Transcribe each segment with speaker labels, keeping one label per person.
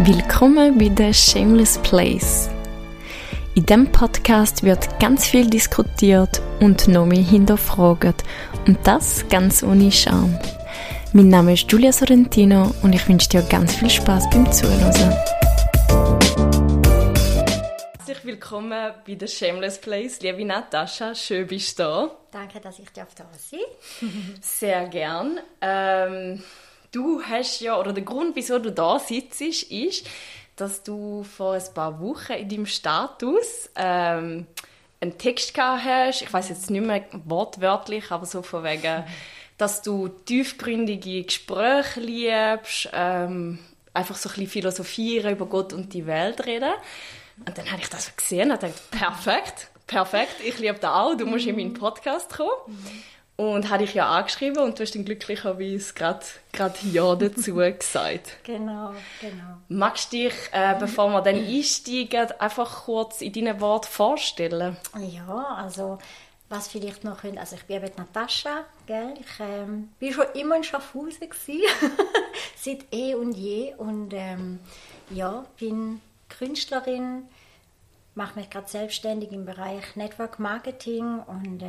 Speaker 1: Willkommen bei The Shameless Place. In diesem Podcast wird ganz viel diskutiert und noch mehr hinterfragt. Und das ganz ohne Scham. Mein Name ist Giulia Sorrentino und ich wünsche dir ganz viel Spaß beim Zuhören. Herzlich willkommen bei The Shameless Place. Liebe Natascha, schön bist du da.
Speaker 2: Danke, dass ich da sein darf.
Speaker 1: Sehr gern. Du hast ja, oder der Grund, wieso du da sitzt, ist, dass du vor ein paar Wochen in deinem Status einen Text gehabt hast. Ich weiss jetzt nicht mehr wortwörtlich, aber so von wegen, dass du tiefgründige Gespräche liebst, einfach so ein bisschen philosophieren über Gott und die Welt reden. Und dann habe ich das gesehen und dachte, perfekt, ich liebe das auch, du musst in meinen Podcast kommen. Und habe ich ja angeschrieben und du hast dann glücklicherweise gerade Ja dazu gesagt.
Speaker 2: Genau.
Speaker 1: Magst du dich, bevor wir dann einsteigen, einfach kurz in deinen Worten vorstellen?
Speaker 2: Ja, also was vielleicht noch können, also ich bin eben Natascha, gell? Ich bin schon immer in Schaffhausen gewesen, seit und je und bin Künstlerin, mache mich gerade selbstständig im Bereich Network Marketing und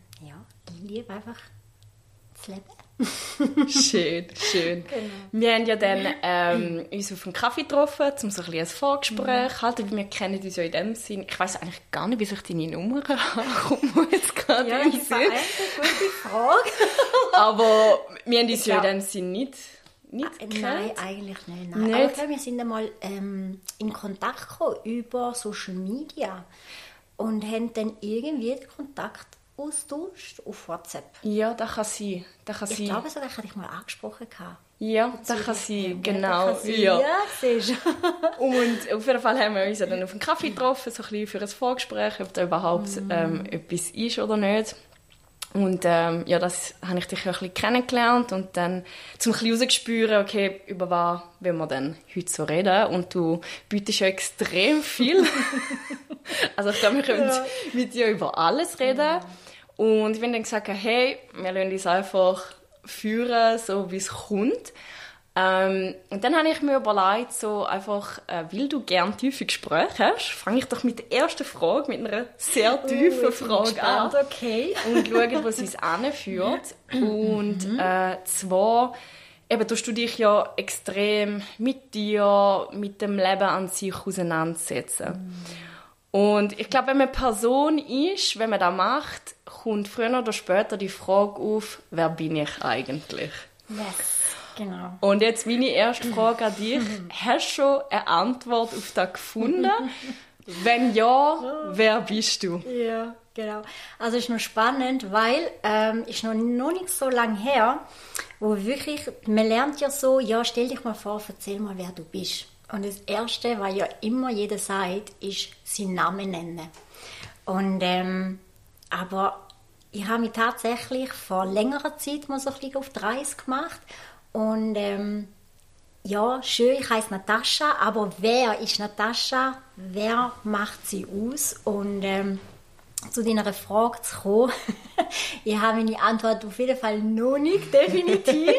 Speaker 2: ich liebe einfach das Leben.
Speaker 1: Schön.
Speaker 2: Genau.
Speaker 1: Wir haben ja dann uns auf einen Kaffee getroffen, um so ein bisschen ein Vorgespräch zu halten. Wir kennen uns ja in dem Sinn. Ich weiss eigentlich gar nicht, wieso ich deine Nummer habe. Kommt mir jetzt gerade
Speaker 2: Ja,
Speaker 1: in
Speaker 2: das ist
Speaker 1: den
Speaker 2: eine
Speaker 1: Sinn.
Speaker 2: gute Frage.
Speaker 1: Aber wir haben uns ja in dem Sinn nicht kennt.
Speaker 2: Nein, eigentlich nicht. Nein.
Speaker 1: Nicht?
Speaker 2: Aber ich glaube, wir sind einmal in Kontakt gekommen über Social Media und haben dann irgendwie den Kontakt austauscht auf WhatsApp.
Speaker 1: Ja, das kann sein.
Speaker 2: Ich glaube sogar, ich hatte dich mal angesprochen.
Speaker 1: Ja, das kann sein, genau.
Speaker 2: Das kann sein. Ja, siehst du.
Speaker 1: Und auf jeden Fall haben wir uns dann auf einen Kaffee getroffen, so ein bisschen für ein Vorgespräch, ob da überhaupt etwas ist oder nicht. Und das habe ich dich ja ein bisschen kennengelernt und dann zum ein bisschen rausgespüren, okay, über was wollen wir denn heute so reden. Und du bietest ja extrem viel. Also ich glaube, wir können mit dir über alles reden. Und ich habe dann gesagt, hey, wir lassen uns einfach führen, so wie es kommt. Und dann habe ich mir überlegt, so einfach, weil du gerne tiefe Gespräche hast, fange ich doch mit der ersten Frage, mit einer sehr tiefen Frage an.
Speaker 2: Okay.
Speaker 1: Und schaue, wo es uns anführt. Und zwar, eben, du dich ja extrem mit dir, mit dem Leben an sich auseinandersetzen. Und ich glaube, wenn man Person ist, wenn man das macht, kommt früher oder später die Frage auf, wer bin ich eigentlich?
Speaker 2: Yes, genau.
Speaker 1: Und jetzt meine erste Frage an dich. Hast du schon eine Antwort auf das gefunden? Wenn ja, wer bist du?
Speaker 2: Ja, genau. Also ist noch spannend, weil ist noch nicht so lange her, wo wirklich, man lernt ja so, ja, stell dich mal vor, erzähl mal, wer du bist. Und das Erste, was ja immer jeder sagt, ist seinen Namen nennen. Und, aber ich habe mich tatsächlich vor längerer Zeit mal so ein bisschen auf die Reise gemacht. Und schön, ich heiße Natascha, aber wer ist Natascha? Wer macht sie aus? Und zu deiner Frage zu kommen, ich habe meine Antwort auf jeden Fall noch nicht definitiv.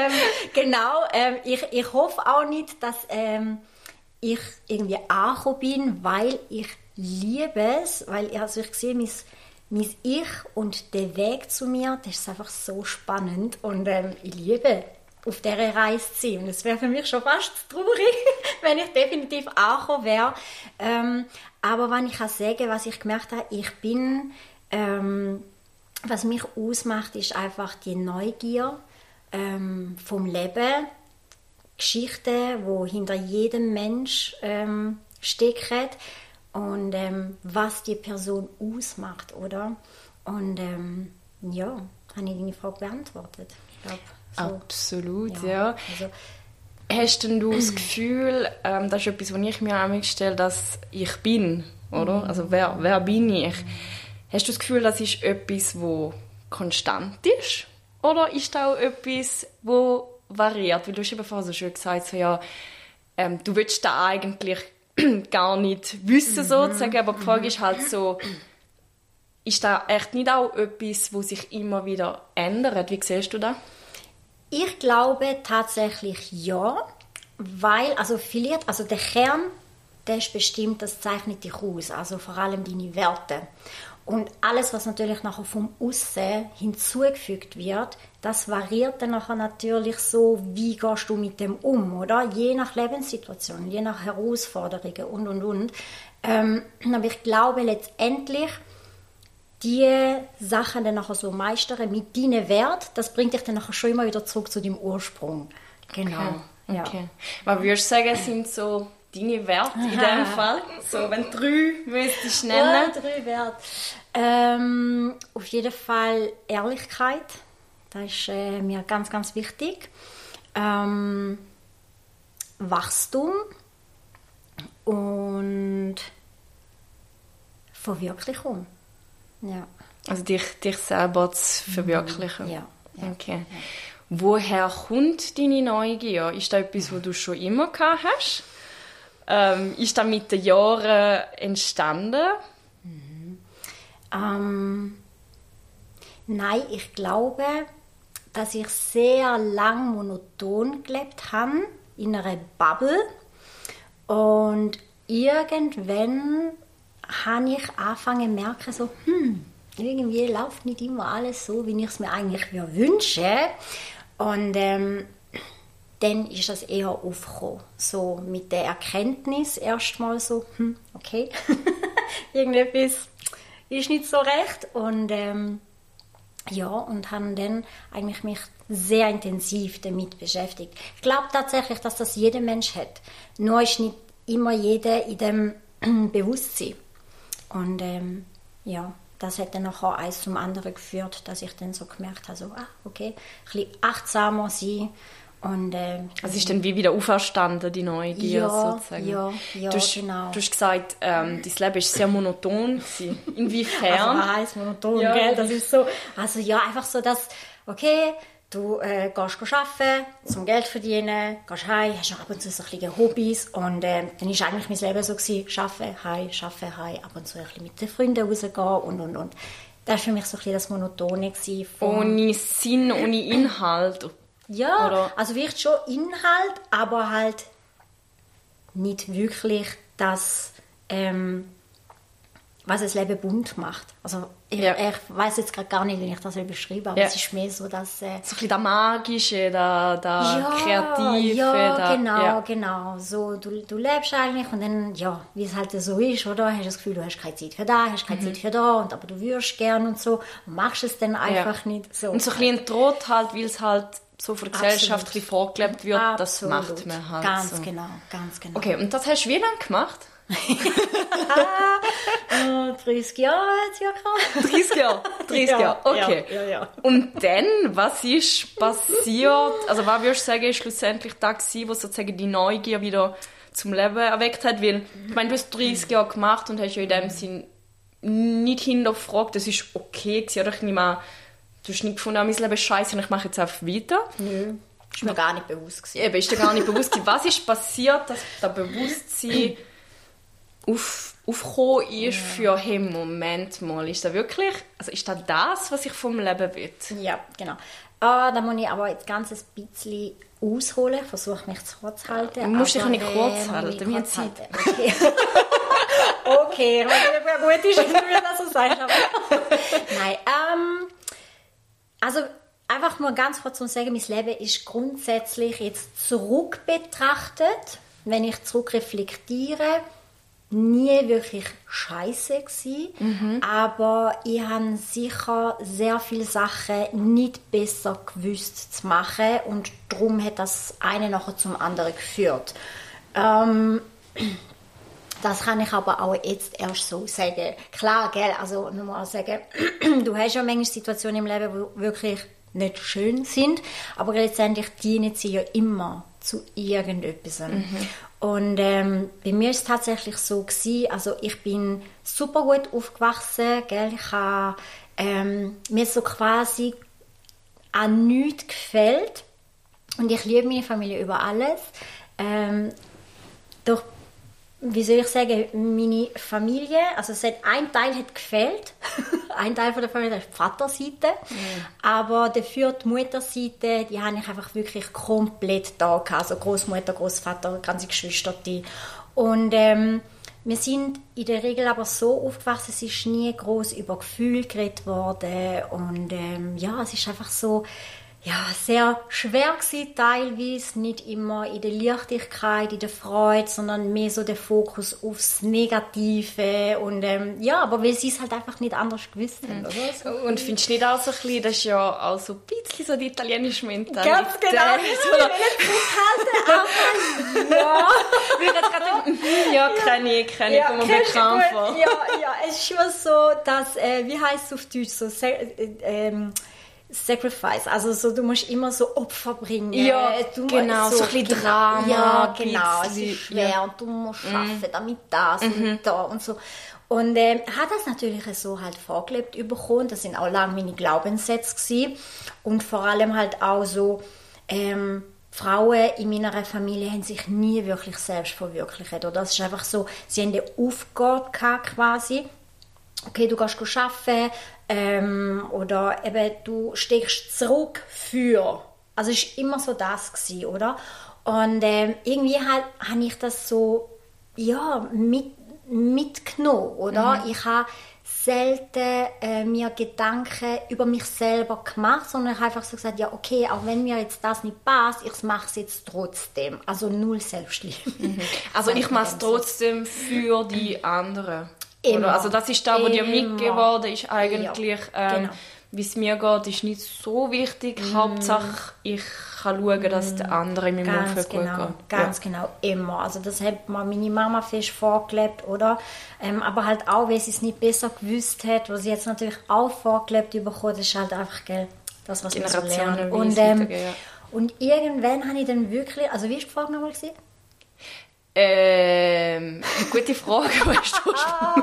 Speaker 2: Ich hoffe auch nicht, dass ich irgendwie angekommen bin, weil ich liebe es, weil ich sehe mein Ich und der Weg zu mir, das ist einfach so spannend und ich liebe auf dieser Reise zu sein. Und es wäre für mich schon fast traurig, wenn ich definitiv angekommen wäre. Aber wenn ich sagen kann, was ich gemerkt habe, ich bin, was mich ausmacht, ist einfach die Neugier vom Leben, Geschichten, die hinter jedem Mensch stecken und was die Person ausmacht, oder? Und habe ich deine Frage beantwortet. Ich glaube, so.
Speaker 1: Absolut, ja. Also, hast denn du das Gefühl, das ist etwas, was ich mir auch stelle, dass ich bin, oder? Also wer bin ich? Hast du das Gefühl, das ist etwas, das konstant ist? Oder ist das auch etwas, das variiert? Weil du hast eben vorhin so schön gesagt, so, ja, du willst da eigentlich gar nicht wissen, sozusagen, aber die Frage ist halt so, ist das echt nicht auch etwas, das sich immer wieder ändert? Wie siehst du das?
Speaker 2: Ich glaube tatsächlich ja. weil, also vielleicht, also der Kern, der ist bestimmt, das zeichnet dich aus, also vor allem deine Werte. Und alles, was natürlich nachher vom Aussen hinzugefügt wird, das variiert dann nachher natürlich so, wie gehst du mit dem um, oder? Je nach Lebenssituation, je nach Herausforderungen und. Aber ich glaube letztendlich, die Sachen dann nachher so meistern mit deinen Wert, das bringt dich dann nachher schon immer wieder zurück zu deinem Ursprung. Genau.
Speaker 1: Okay.
Speaker 2: Ja.
Speaker 1: Was würdest du sagen, sind so deine Werte in diesem Fall? So, wenn du 3 müsstest nennen.
Speaker 2: 3 Werte. Auf jeden Fall Ehrlichkeit. Das ist mir ganz, ganz wichtig. Wachstum und Verwirklichung. Ja.
Speaker 1: Also dich selber zu verwirklichen.
Speaker 2: Ja.
Speaker 1: Okay. Ja. Woher kommt deine Neugier? Ist das etwas, was du schon immer gehabt hast? Ist das mit den Jahren entstanden?
Speaker 2: Nein, ich glaube, dass ich sehr lang monoton gelebt habe, in einer Bubble. Und irgendwann habe ich angefangen zu merken, so, irgendwie läuft nicht immer alles so, wie ich es mir eigentlich wünsche. Und dann ist das eher aufgekommen. So mit der Erkenntnis erstmal so, okay, irgendetwas ist nicht so recht. Und und habe dann eigentlich mich sehr intensiv damit beschäftigt. Ich glaube tatsächlich, dass das jeder Mensch hat. Nur ist nicht immer jeder in dem Bewusstsein. Und das hat dann nachher eins zum anderen geführt, dass ich dann so gemerkt habe, so, okay, ein bisschen achtsamer sein. Und,
Speaker 1: also ist dann wie wieder auferstanden, die Neugier sozusagen?
Speaker 2: Ja,
Speaker 1: genau. Du hast gesagt, dein Leben war sehr monoton gewesen. Inwiefern?
Speaker 2: Also heißt monoton, gell? Das ist so, also ja, einfach so, dass, okay, du gehst arbeiten, zum Geld verdienen, gehst heim, hast noch ab und zu so ein bisschen Hobbys und dann war eigentlich mein Leben so gewesen, arbeiten, heim, ab und zu ein bisschen mit den Freunden rausgehen und. Das war für mich so ein bisschen das Monotone gewesen.
Speaker 1: Ohne Sinn, ohne Inhalt?
Speaker 2: Ja, oder? Also wirklich schon Inhalt, aber halt nicht wirklich das, was das Leben bunt macht. Also ich weiss jetzt gerade gar nicht, wie ich das beschreibe, aber es ist mehr so, dass...
Speaker 1: so ein bisschen das Magische, das Kreative.
Speaker 2: Ja, genau. So, du lebst eigentlich und dann, wie es halt so ist, oder? Hast du das Gefühl, du hast keine Zeit für das, hast keine Zeit für das, aber du würdest gerne und so und machst es dann einfach nicht. So.
Speaker 1: Und so ein bisschen Trott halt, weil es halt so von der Gesellschaft ein bisschen vorgelebt wird, das macht man halt
Speaker 2: ganz
Speaker 1: so.
Speaker 2: Genau.
Speaker 1: Okay, und das hast du wie lange gemacht?
Speaker 2: 30 Jahre hat es ja gehabt.
Speaker 1: 30 Jahre, okay.
Speaker 2: Ja.
Speaker 1: Und dann, was ist passiert? Also was würdest du sagen, ist schlussendlich das gewesen, was sozusagen die Neugier wieder zum Leben erweckt hat? Weil, ich meine, du hast 30 Jahre gemacht und hast ja in dem Sinn nicht hinterfragt, das ist okay gewesen, oder? Ich nehme an, du hast nicht gefunden, mein Leben ist scheiße und ich mache jetzt einfach weiter.
Speaker 2: Nö, ist mir gar nicht bewusst gewesen.
Speaker 1: Eben, ist dir gar nicht bewusst gewesen. Was ist passiert, dass das Bewusstsein aufgekommen ist für, hey, Moment mal, ist das wirklich, also ist das, was ich vom Leben will?
Speaker 2: Ja, genau. Da muss ich aber jetzt ganz ein bisschen ausholen. Ich versuche mich zu kurz zu halten.
Speaker 1: Du musst dich auch nicht kurz halten, wir haben Zeit.
Speaker 2: Okay. Okay, gut ist, wenn du mir das so sagst. Nein, also einfach mal ganz kurz zu sagen, mein Leben ist grundsätzlich jetzt zurück betrachtet, wenn ich zurückreflektiere, nie wirklich scheiße gewesen, aber ich habe sicher sehr viele Sachen nicht besser gewusst zu machen und darum hat das eine nachher zum anderen geführt. Das kann ich aber auch jetzt erst so sagen. Klar, gell, also nochmal sagen, du hast ja manchmal Situationen im Leben, die wirklich nicht schön sind, aber letztendlich dienen sie ja immer zu irgendetwas. Und bei mir war es tatsächlich so gewesen, also ich bin super gut aufgewachsen, gell? Ich habe mir so quasi an nichts gefällt und ich liebe meine Familie über alles. Doch, wie soll ich sagen, meine Familie, also es hat ein Teil hat gefehlt, ein Teil von der Familie, das ist die Vaterseite. Aber dafür die Mutterseite, die habe ich einfach wirklich komplett da gehabt. Also Großmutter, Großvater, ganze Geschwister. Und wir sind in der Regel aber so aufgewachsen, es ist nie groß über Gefühle geredet worden. Und es ist einfach so, sehr schwer gewesen, teilweise, nicht immer in der Leichtigkeit, in der Freude, sondern mehr so der Fokus aufs Negative und aber weil sie es halt einfach nicht anders gewusst haben, oder? So.
Speaker 1: Und findest du nicht auch so ein bisschen, das ist ja auch so ein bisschen so die italienische Mentalität.
Speaker 2: Ganz genau, ich will nicht zurückhalten, aber
Speaker 1: ja, kenne ich, komme mir bekannt vor.
Speaker 2: Ja, es ist schon so, dass, wie heisst es auf Deutsch, so Sacrifice, also so, du musst immer so Opfer bringen.
Speaker 1: Ja,
Speaker 2: du
Speaker 1: genau, so ein bisschen Drama.
Speaker 2: Ja, genau, es ist schwer und du musst arbeiten, damit das und da und so. Und hat das natürlich so halt vorgelebt bekommen, das sind auch lange meine Glaubenssätze gewesen. Und vor allem halt auch so, Frauen in meiner Familie haben sich nie wirklich selbst verwirklicht. Oder das ist einfach so, sie haben eine Aufgabe gehabt, quasi. Okay, du gehst arbeiten, oder eben du steckst zurück für. Also es war immer so das gewesen, oder? Und irgendwie habe ich das so mitgenommen, oder? Ich habe selten mir Gedanken über mich selber gemacht, sondern ich habe einfach so gesagt, ja okay, auch wenn mir jetzt das nicht passt, ich mache es jetzt trotzdem. Also null Selbstliebe.
Speaker 1: Also ich mache es trotzdem für die anderen. Oder? Also das ist das, was dir mitgegeben worden ist eigentlich.
Speaker 2: Genau.
Speaker 1: Wie es mir geht, ist nicht so wichtig. Hauptsache, ich kann schauen, dass der andere in meinem Umfeld gut geht.
Speaker 2: Ganz genau, immer. Also das hat mir meine Mama fest vorgelebt, oder? Aber halt auch, weil sie es nicht besser gewusst hat, was sie jetzt natürlich auch vorgelebt bekommen, das ist halt einfach, das, was wir so lernen. Und irgendwann habe ich dann wirklich, also wie war die Frage nochmal?
Speaker 1: Gute Frage, weißt du,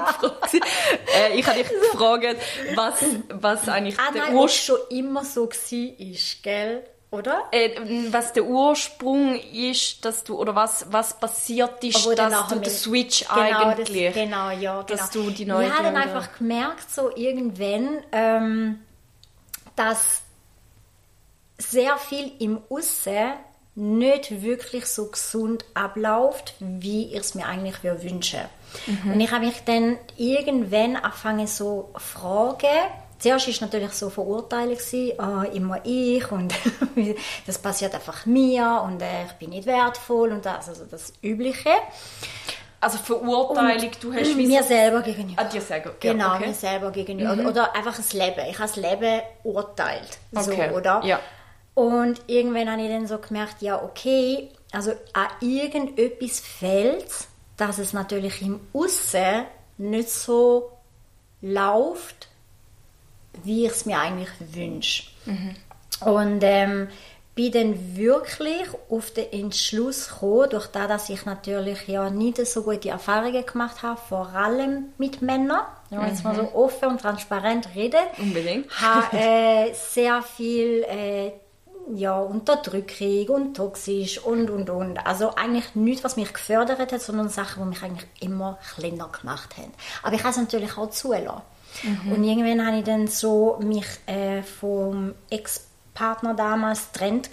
Speaker 1: ich habe dich gefragt, was eigentlich der
Speaker 2: Ursprung schon immer so war, gell? Oder?
Speaker 1: Was der Ursprung ist, dass du, oder was passiert ist, dass du den Switch eigentlich, dass du die neue...
Speaker 2: Ich habe dann einfach gemerkt, so irgendwann, dass sehr viel im Aussen nicht wirklich so gesund abläuft, wie ich es mir eigentlich wünsche. Und ich habe mich dann irgendwann angefangen so zu fragen. Zuerst war natürlich so Verurteilung, immer ich und das passiert einfach mir und ich bin nicht wertvoll und das, also das Übliche.
Speaker 1: Also Verurteilung,
Speaker 2: und
Speaker 1: du hast
Speaker 2: mir selber gegenüber.
Speaker 1: Dir selber,
Speaker 2: genau, mir selber gegenüber. Oder einfach das Leben. Ich habe das Leben urteilt. So, oder?
Speaker 1: Ja.
Speaker 2: Und irgendwann habe ich dann so gemerkt, ja okay, also an irgendetwas fehlt, dass es natürlich im Aussen nicht so läuft, wie ich es mir eigentlich wünsche. Und bin dann wirklich auf den Entschluss gekommen, durch das, dass ich natürlich ja nicht so gute Erfahrungen gemacht habe, vor allem mit Männern, wenn man jetzt mal so offen und transparent redet.
Speaker 1: Unbedingt.
Speaker 2: Habe sehr viel Unterdrückung und toxisch und. Also eigentlich nichts, was mich gefördert hat, sondern Sachen, die mich eigentlich immer kleiner gemacht haben. Aber ich habe es natürlich auch zulassen. Und irgendwann habe ich dann so mich vom Ex-Partner damals getrennt.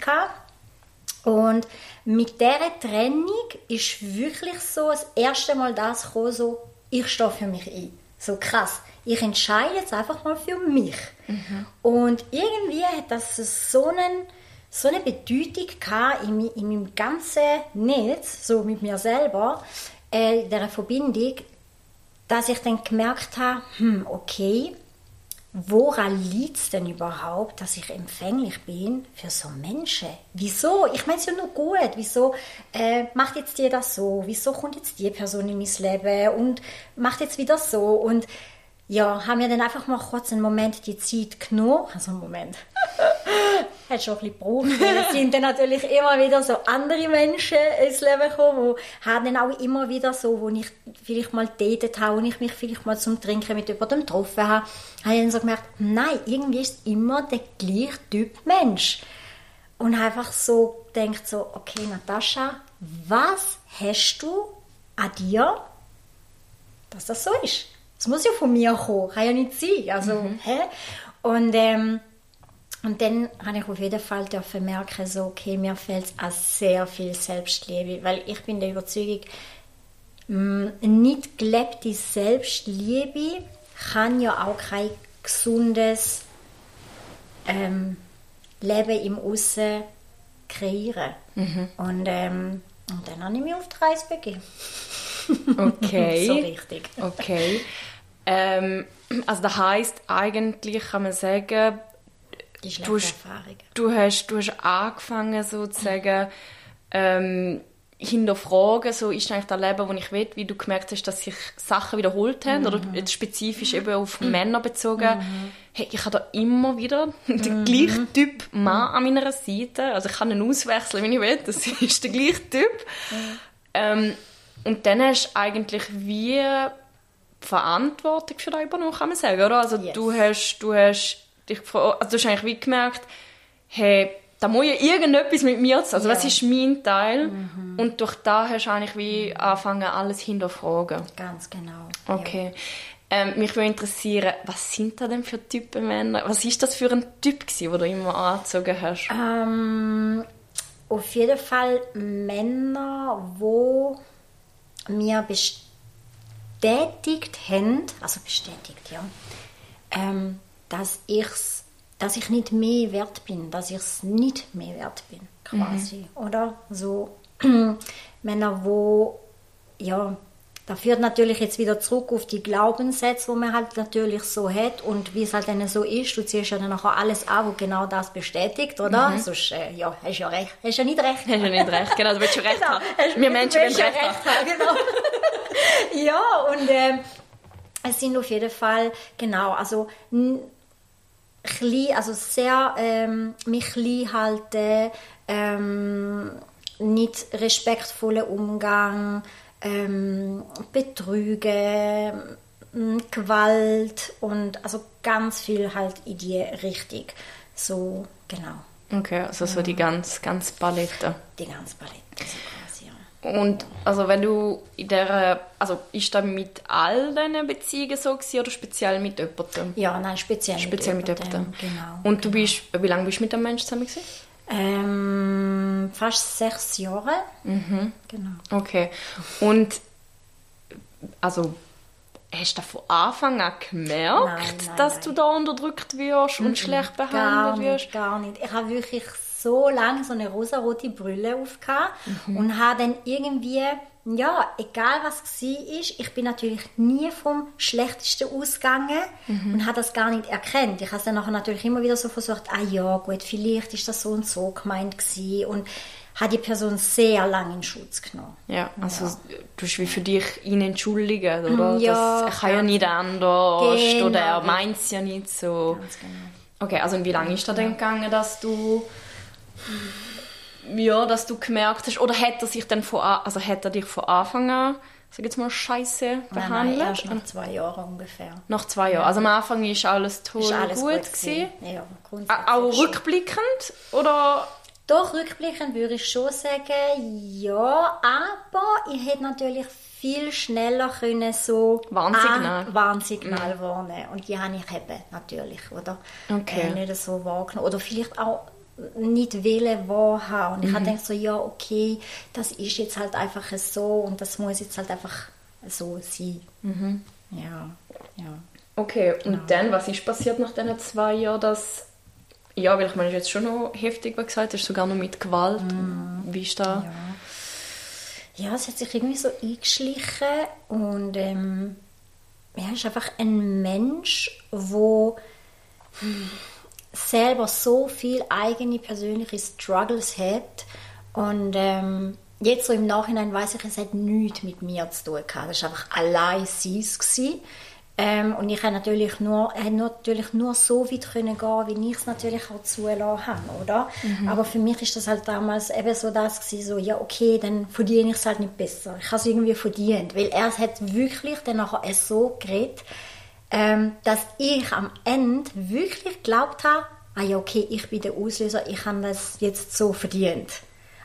Speaker 2: Und mit dieser Trennung ist wirklich so das erste Mal das gekommen, so, ich stehe für mich ein. So krass. Ich entscheide jetzt einfach mal für mich. Und irgendwie hat das so eine Bedeutung gehabt in meinem ganzen Netz, so mit mir selber, dieser Verbindung, dass ich dann gemerkt habe, okay, woran liegt es denn überhaupt, dass ich empfänglich bin für so Menschen? Wieso? Ich meine es ja nur gut. Wieso macht jetzt die das so? Wieso kommt jetzt die Person in mein Leben und macht jetzt wieder so? Und ja, haben wir dann einfach mal kurz einen Moment die Zeit genommen. Also einen Moment. Hat schon ein bisschen gebraucht. Es sind dann natürlich immer wieder so andere Menschen ins Leben gekommen, die haben dann auch immer wieder so, wo ich vielleicht mal datet habe und ich mich vielleicht mal zum Trinken mit jemandem getroffen habe, habe ich dann so gemerkt, nein, irgendwie ist es immer der gleiche Typ Mensch. Und einfach so gedacht so, okay, Natascha, was hast du an dir, dass das so ist? es muss ja von mir kommen, kann ja nicht sein. Also, Und dann habe ich auf jeden Fall merken, so, okay, mir fehlt es an sehr viel Selbstliebe, weil ich bin der Überzeugung, nicht gelebte Selbstliebe kann ja auch kein gesundes Leben im Aussen kreieren. Und dann habe ich mich auf die Reise begeben.
Speaker 1: Okay.
Speaker 2: So richtig.
Speaker 1: Okay. Also das heisst, eigentlich kann man sagen, du hast angefangen sozusagen hinterfragen, so ist eigentlich das Leben, das ich will, wie du gemerkt hast, dass sich Sachen wiederholt haben, oder jetzt spezifisch eben auf Männer bezogen. Hey, ich habe da immer wieder den gleichen Typ Mann an meiner Seite, also ich kann ihn auswechseln, wenn ich will, das ist der gleiche Typ. Und dann hast du eigentlich wie Verantwortung für dich übernommen, kann man sagen, oder? Also
Speaker 2: yes.
Speaker 1: du hast dich gefragt, also du hast eigentlich wie gemerkt, hey, da muss ja irgendetwas mit mir zu, also was ist mein Teil? Und durch da hast du eigentlich wie angefangen, alles hinterfragen.
Speaker 2: Ganz genau.
Speaker 1: Okay. Mich würde interessieren, was sind da denn für Typen Männer? Was ist das für ein Typ gewesen, den du immer angezogen hast?
Speaker 2: Auf jeden Fall Männer, die mir bestätigt haben, dass ich nicht mehr wert bin, dass ich es nicht mehr wert bin, quasi, oder? So Männer, wo, ja, da führt natürlich jetzt wieder zurück auf die Glaubenssätze, die man halt natürlich so hat und wie es halt dann so ist, du ziehst ja dann nachher alles an, was genau das bestätigt, oder? Sonst, ja, hast ja recht. Hast ja nicht recht.
Speaker 1: Hast ja nicht recht, genau, du willst schon recht haben. Wir Menschen wollen recht haben.
Speaker 2: Genau. Ja, und es sind auf jeden Fall, genau, also sehr mich klein halten, nicht respektvoller Umgang, Betrügen, Gewalt und also ganz viel halt in die Richtung. So, genau.
Speaker 1: Okay, also so die ganz Palette.
Speaker 2: Die ganze Palette, so quasi, ja.
Speaker 1: Und also wenn du in dieser, also ist das mit all diesen Beziehungen so gewesen, oder speziell mit jemandem?
Speaker 2: Ja, nein, speziell mit jemandem. Genau.
Speaker 1: Und du bist, wie lange bist du mit dem Menschen zusammen gewesen?
Speaker 2: Fast 6 Jahre. Genau.
Speaker 1: Okay. Und also hast du von Anfang an gemerkt, dass du da unterdrückt wirst und schlecht behandelt wirst?
Speaker 2: Gar nicht. Ich habe wirklich so lange so eine rosarote Brille aufgehabt und habe dann irgendwie, ja, egal was es war, ich bin natürlich nie vom Schlechtesten ausgegangen und habe das gar nicht erkannt. Ich habe es dann nachher natürlich immer wieder so versucht, ja gut, vielleicht ist das so und so gemeint gewesen und habe die Person sehr lange in Schutz genommen.
Speaker 1: Ja, also du hast wie für dich ihn entschuldigen, oder?
Speaker 2: Ja,
Speaker 1: er kann ja nicht anders,
Speaker 2: genau,
Speaker 1: oder er meint es ja nicht so.
Speaker 2: Ganz genau.
Speaker 1: Okay, also und wie lange ist das denn gegangen, dass du gemerkt hast, oder hat er dich von Anfang an, sag jetzt mal, scheiße behandelt?
Speaker 2: Nein, erst nach 2 Jahren ungefähr.
Speaker 1: Nach 2 Jahren. Also am Anfang ist alles toll gut gewesen.
Speaker 2: Ja,
Speaker 1: auch rückblickend, oder?
Speaker 2: Doch, rückblickend würde ich schon sagen, ja, aber ich hätte natürlich viel schneller können so Warnsignal wahrnehmen. Und die habe ich eben natürlich, oder?
Speaker 1: Okay.
Speaker 2: Nicht so wahrgenommen. Oder vielleicht auch nicht wählen wahrhaben. Und ich habe gedacht so, ja, okay, das ist jetzt halt einfach so und das muss jetzt halt einfach so sein. Ja.
Speaker 1: Okay, und dann, was ist passiert nach diesen 2 Jahren, dass... Ja, weil ich meine, jetzt schon noch heftig, was gesagt hast, sogar noch mit Gewalt. Wie ist das?
Speaker 2: Ja, es hat sich irgendwie so eingeschlichen und ist einfach ein Mensch, der selber so viel eigene persönliche Struggles hat und jetzt so im Nachhinein weiss ich, es hat nichts mit mir zu tun gehabt. Das war einfach allein seins gewesen. Und ich konnte natürlich nur so weit gehen, wie ich es natürlich auch zulassen habe, oder? Aber für mich ist das halt damals eben so das gewesen, so, ja okay, dann verdiene ich es halt nicht besser. Ich habe es irgendwie verdient, weil er hat wirklich dann nachher so geredet, dass ich am Ende wirklich geglaubt habe, ja okay, ich bin der Auslöser, ich habe das jetzt so verdient.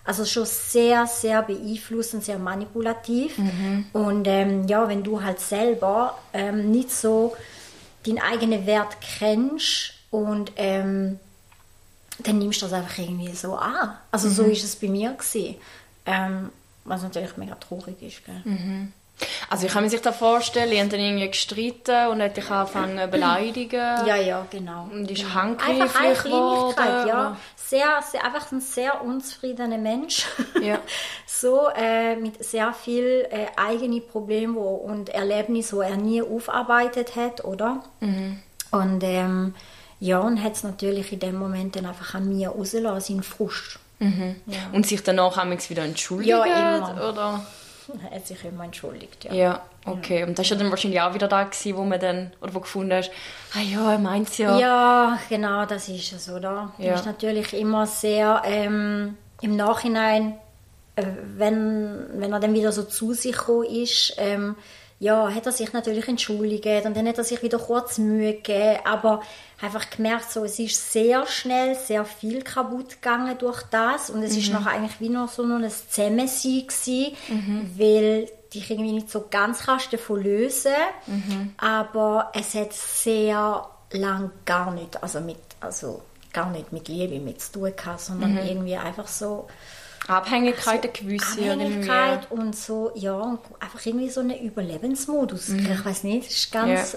Speaker 2: Also schon sehr, sehr beeinflussend, sehr manipulativ. Und wenn du halt selber nicht so deinen eigenen Wert kennst und dann nimmst du das einfach irgendwie so an. Also so ist es bei mir gewesen. Was natürlich mega traurig ist. Gell?
Speaker 1: Also ich kann mir sich da vorstellen, ich habe dann irgendwie gestritten und hat dich angefangen zu beleidigen.
Speaker 2: Ja, genau.
Speaker 1: Und ist
Speaker 2: Einfach
Speaker 1: handgreiflich
Speaker 2: eine Kleinigkeit,
Speaker 1: geworden.
Speaker 2: ja. Sehr, sehr, einfach ein sehr unzufriedener Mensch.
Speaker 1: Ja.
Speaker 2: So mit sehr viel eigenen Problemen und Erlebnissen, die er nie aufgearbeitet hat, oder? Und und hat es natürlich in dem Moment dann einfach an mir rausgelassen, seinen Frust. Ja.
Speaker 1: Und sich danach wieder entschuldigt?
Speaker 2: Ja, immer.
Speaker 1: Oder?
Speaker 2: Er hat sich immer entschuldigt, ja.
Speaker 1: Ja, okay. Und das war ja dann wahrscheinlich auch wieder da gewesen, wo man dann, oder wo gefunden hast, er meint es ja.
Speaker 2: Ja, genau, das ist es, oder?
Speaker 1: Ja.
Speaker 2: Das ist natürlich immer sehr im Nachhinein, wenn er dann wieder so zu sich gekommen ist, hat er sich natürlich entschuldigt und dann hat er sich wieder kurz Mühe gegeben, aber einfach gemerkt, so, es ist sehr schnell sehr viel kaputt gegangen durch das und es ist nachher eigentlich wie noch so ein Zusammensein gewesen, weil dich irgendwie nicht so ganz kannst davon lösen, aber es hat sehr lang gar nicht mit Liebe mit zu tun gehabt, sondern irgendwie einfach so
Speaker 1: Abhängigkeit, gewisse.
Speaker 2: Abhängigkeit und so, ja, einfach irgendwie so einen Überlebensmodus. Ich weiß nicht, das ist ganz,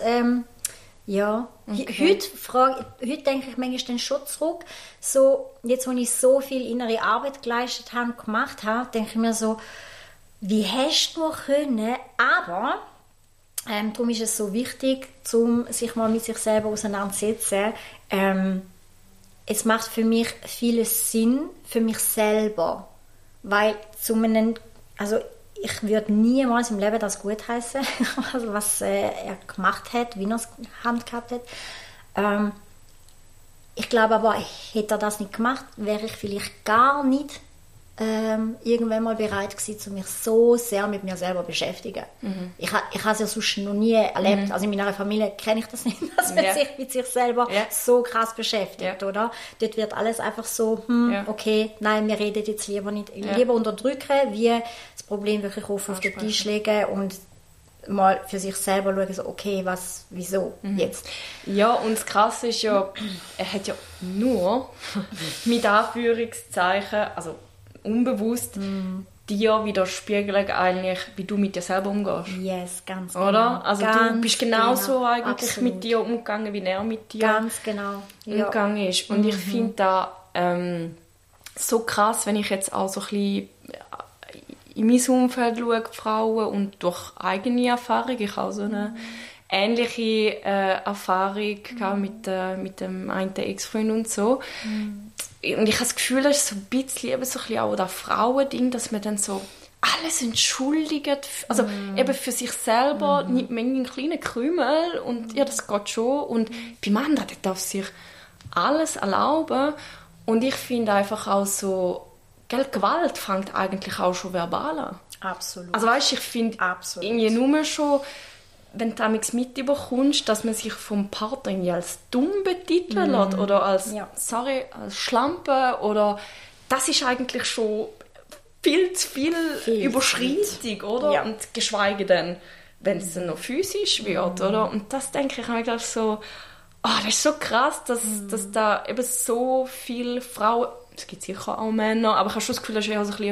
Speaker 1: Okay.
Speaker 2: Heute denke ich manchmal dann schon zurück, so, jetzt wo ich so viel innere Arbeit geleistet habe und gemacht habe, denke ich mir so, wie hast du nur können, aber darum ist es so wichtig, sich mal mit sich selber auseinanderzusetzen. Es macht für mich vieles Sinn, für mich selber. Weil ich würde niemals im Leben das gutheißen, also was er gemacht hat, wie er es handhabt hat. Ich glaube aber, hätte er das nicht gemacht, wäre ich vielleicht gar nicht irgendwann mal bereit gewesen, mich so sehr mit mir selber zu beschäftigen. Ich habe es ja sonst noch nie erlebt. Also in meiner Familie kenne ich das nicht, dass man sich mit sich selber so krass beschäftigt, oder? Dort wird alles einfach so, okay, nein, wir reden jetzt lieber nicht, lieber unterdrücken, wie das Problem wirklich auf den Tisch legen und mal für sich selber schauen, so, okay, wieso jetzt?
Speaker 1: Ja, und das Krasse ist ja, er hat ja nur mit Anführungszeichen, also unbewusst, dir widerspiegeln eigentlich, wie du mit dir selber umgehst.
Speaker 2: Yes, ganz
Speaker 1: genau. Oder? Also du bist genauso eigentlich
Speaker 2: absolut.
Speaker 1: Mit dir umgegangen, wie er mit dir
Speaker 2: ganz genau.
Speaker 1: umgegangen ist. Und ich finde da so krass, wenn ich jetzt auch so ein bisschen in mein Umfeld schaue, Frauen, und durch eigene Erfahrung, ich habe so eine ähnliche Erfahrung mit dem einen Ex-Freund und so. Und ich habe das Gefühl, das ist so ein bisschen auch das Frauending, dass man dann so alles entschuldigt. Also eben für sich selber, nicht mehr einen kleinen Krümel. Und ja, das geht schon. Und beim anderen, der darf sich alles erlauben. Und ich finde einfach auch so, Gewalt fängt eigentlich auch schon verbal an.
Speaker 2: Absolut.
Speaker 1: Also weißt, ich finde irgendwie nur schon, wenn du damals mitbekommst, dass man sich vom Partner irgendwie als dumm betiteln lässt oder als, als Schlampe, oder das ist eigentlich schon viel zu viel Überschreitung, oder? Ja. Und geschweige denn, wenn es dann noch physisch wird, oder? Und das denke ich eigentlich so, das ist so krass, dass da eben so viele Frauen, es gibt sicher auch Männer, aber ich habe schon das Gefühl, das ist eher so ein bisschen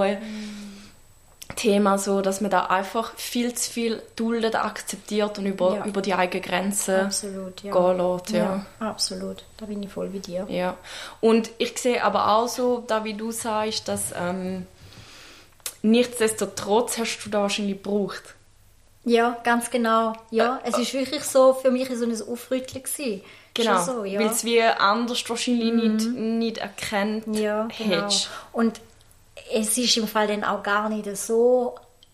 Speaker 1: Frauen-Thema, so, dass man da einfach viel zu viel duldet, akzeptiert und über die eigenen Grenzen gehen lässt. Ja,
Speaker 2: absolut. Da bin ich voll bei dir.
Speaker 1: Ja. Und ich sehe aber auch so, da wie du sagst, dass nichtsdestotrotz hast du da wahrscheinlich gebraucht.
Speaker 2: Ja, ganz genau. Ja, es ist wirklich so, für mich so ein Aufrütteln gewesen.
Speaker 1: Genau,
Speaker 2: so,
Speaker 1: weil es wie anders wahrscheinlich nicht erkannt hättest.
Speaker 2: Und es ist im Fall dann auch gar nicht so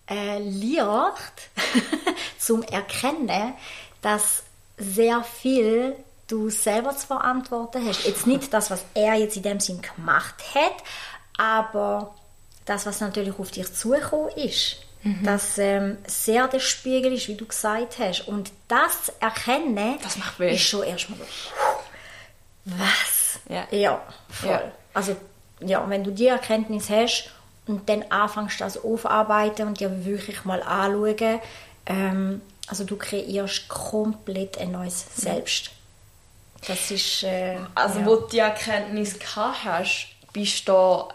Speaker 2: leicht zum Erkennen, dass sehr viel du selber zu verantworten hast. Jetzt nicht das, was er jetzt in dem Sinn gemacht hat, aber das, was natürlich auf dich zugekommen ist. Dass sehr der Spiegel ist, wie du gesagt hast. Und das Erkennen
Speaker 1: das macht weh.
Speaker 2: Ist schon erstmal so, was?
Speaker 1: Ja,
Speaker 2: ja voll. Ja. Also wenn du die Erkenntnis hast und dann anfängst das aufarbeiten und dir wirklich mal anschauen, also du kreierst komplett ein neues Selbst. Das ist...
Speaker 1: also wo du die Erkenntnis gehabt hast, bist du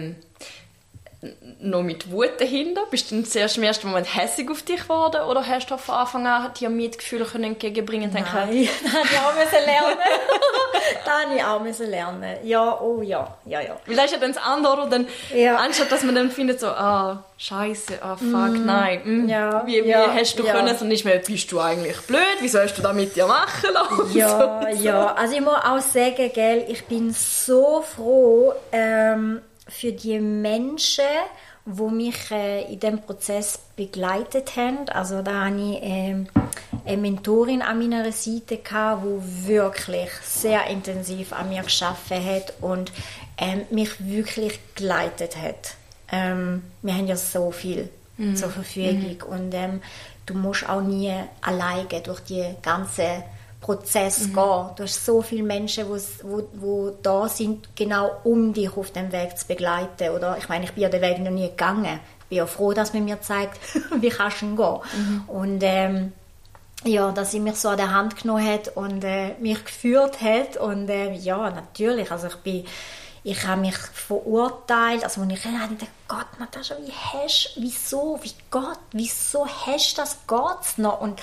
Speaker 1: noch mit Wut dahinter? Bist du dann zuerst im ersten Moment hässig auf dich geworden? Oder hast du von Anfang an dir Mitgefühle entgegenbringen können?
Speaker 2: Nein, das habe ich auch lernen. Das habe ich auch lernen. Ja, oh ja.
Speaker 1: Weil das ist ja dann das andere, oder? Dann, anstatt dass man dann findet so, Scheiße, fuck, nein. Wie hast du können? Und nicht mehr, bist du eigentlich blöd? Wieso hast du das mit dir machen lassen?
Speaker 2: Ja. Also ich muss auch sagen, gell, ich bin so froh, für die Menschen, die mich in diesem Prozess begleitet haben. Also da hatte ich eine Mentorin an meiner Seite, die wirklich sehr intensiv an mir gearbeitet hat und mich wirklich geleitet hat. Wir haben ja so viel zur Verfügung und du musst auch nie alleine durch die ganze Prozess gehen. Du hast so viele Menschen, die da sind, genau um dich auf dem Weg zu begleiten. Oder? Ich meine, ich bin ja den Weg noch nie gegangen. Ich bin ja froh, dass man mir zeigt, wie kannst du gehen. Und dass sie mich so an der Hand genommen hat und mich geführt hat. Und natürlich, also ich habe mich verurteilt, also als ich dachte, Gott, Natascha, wieso hast du das, geht's noch? Und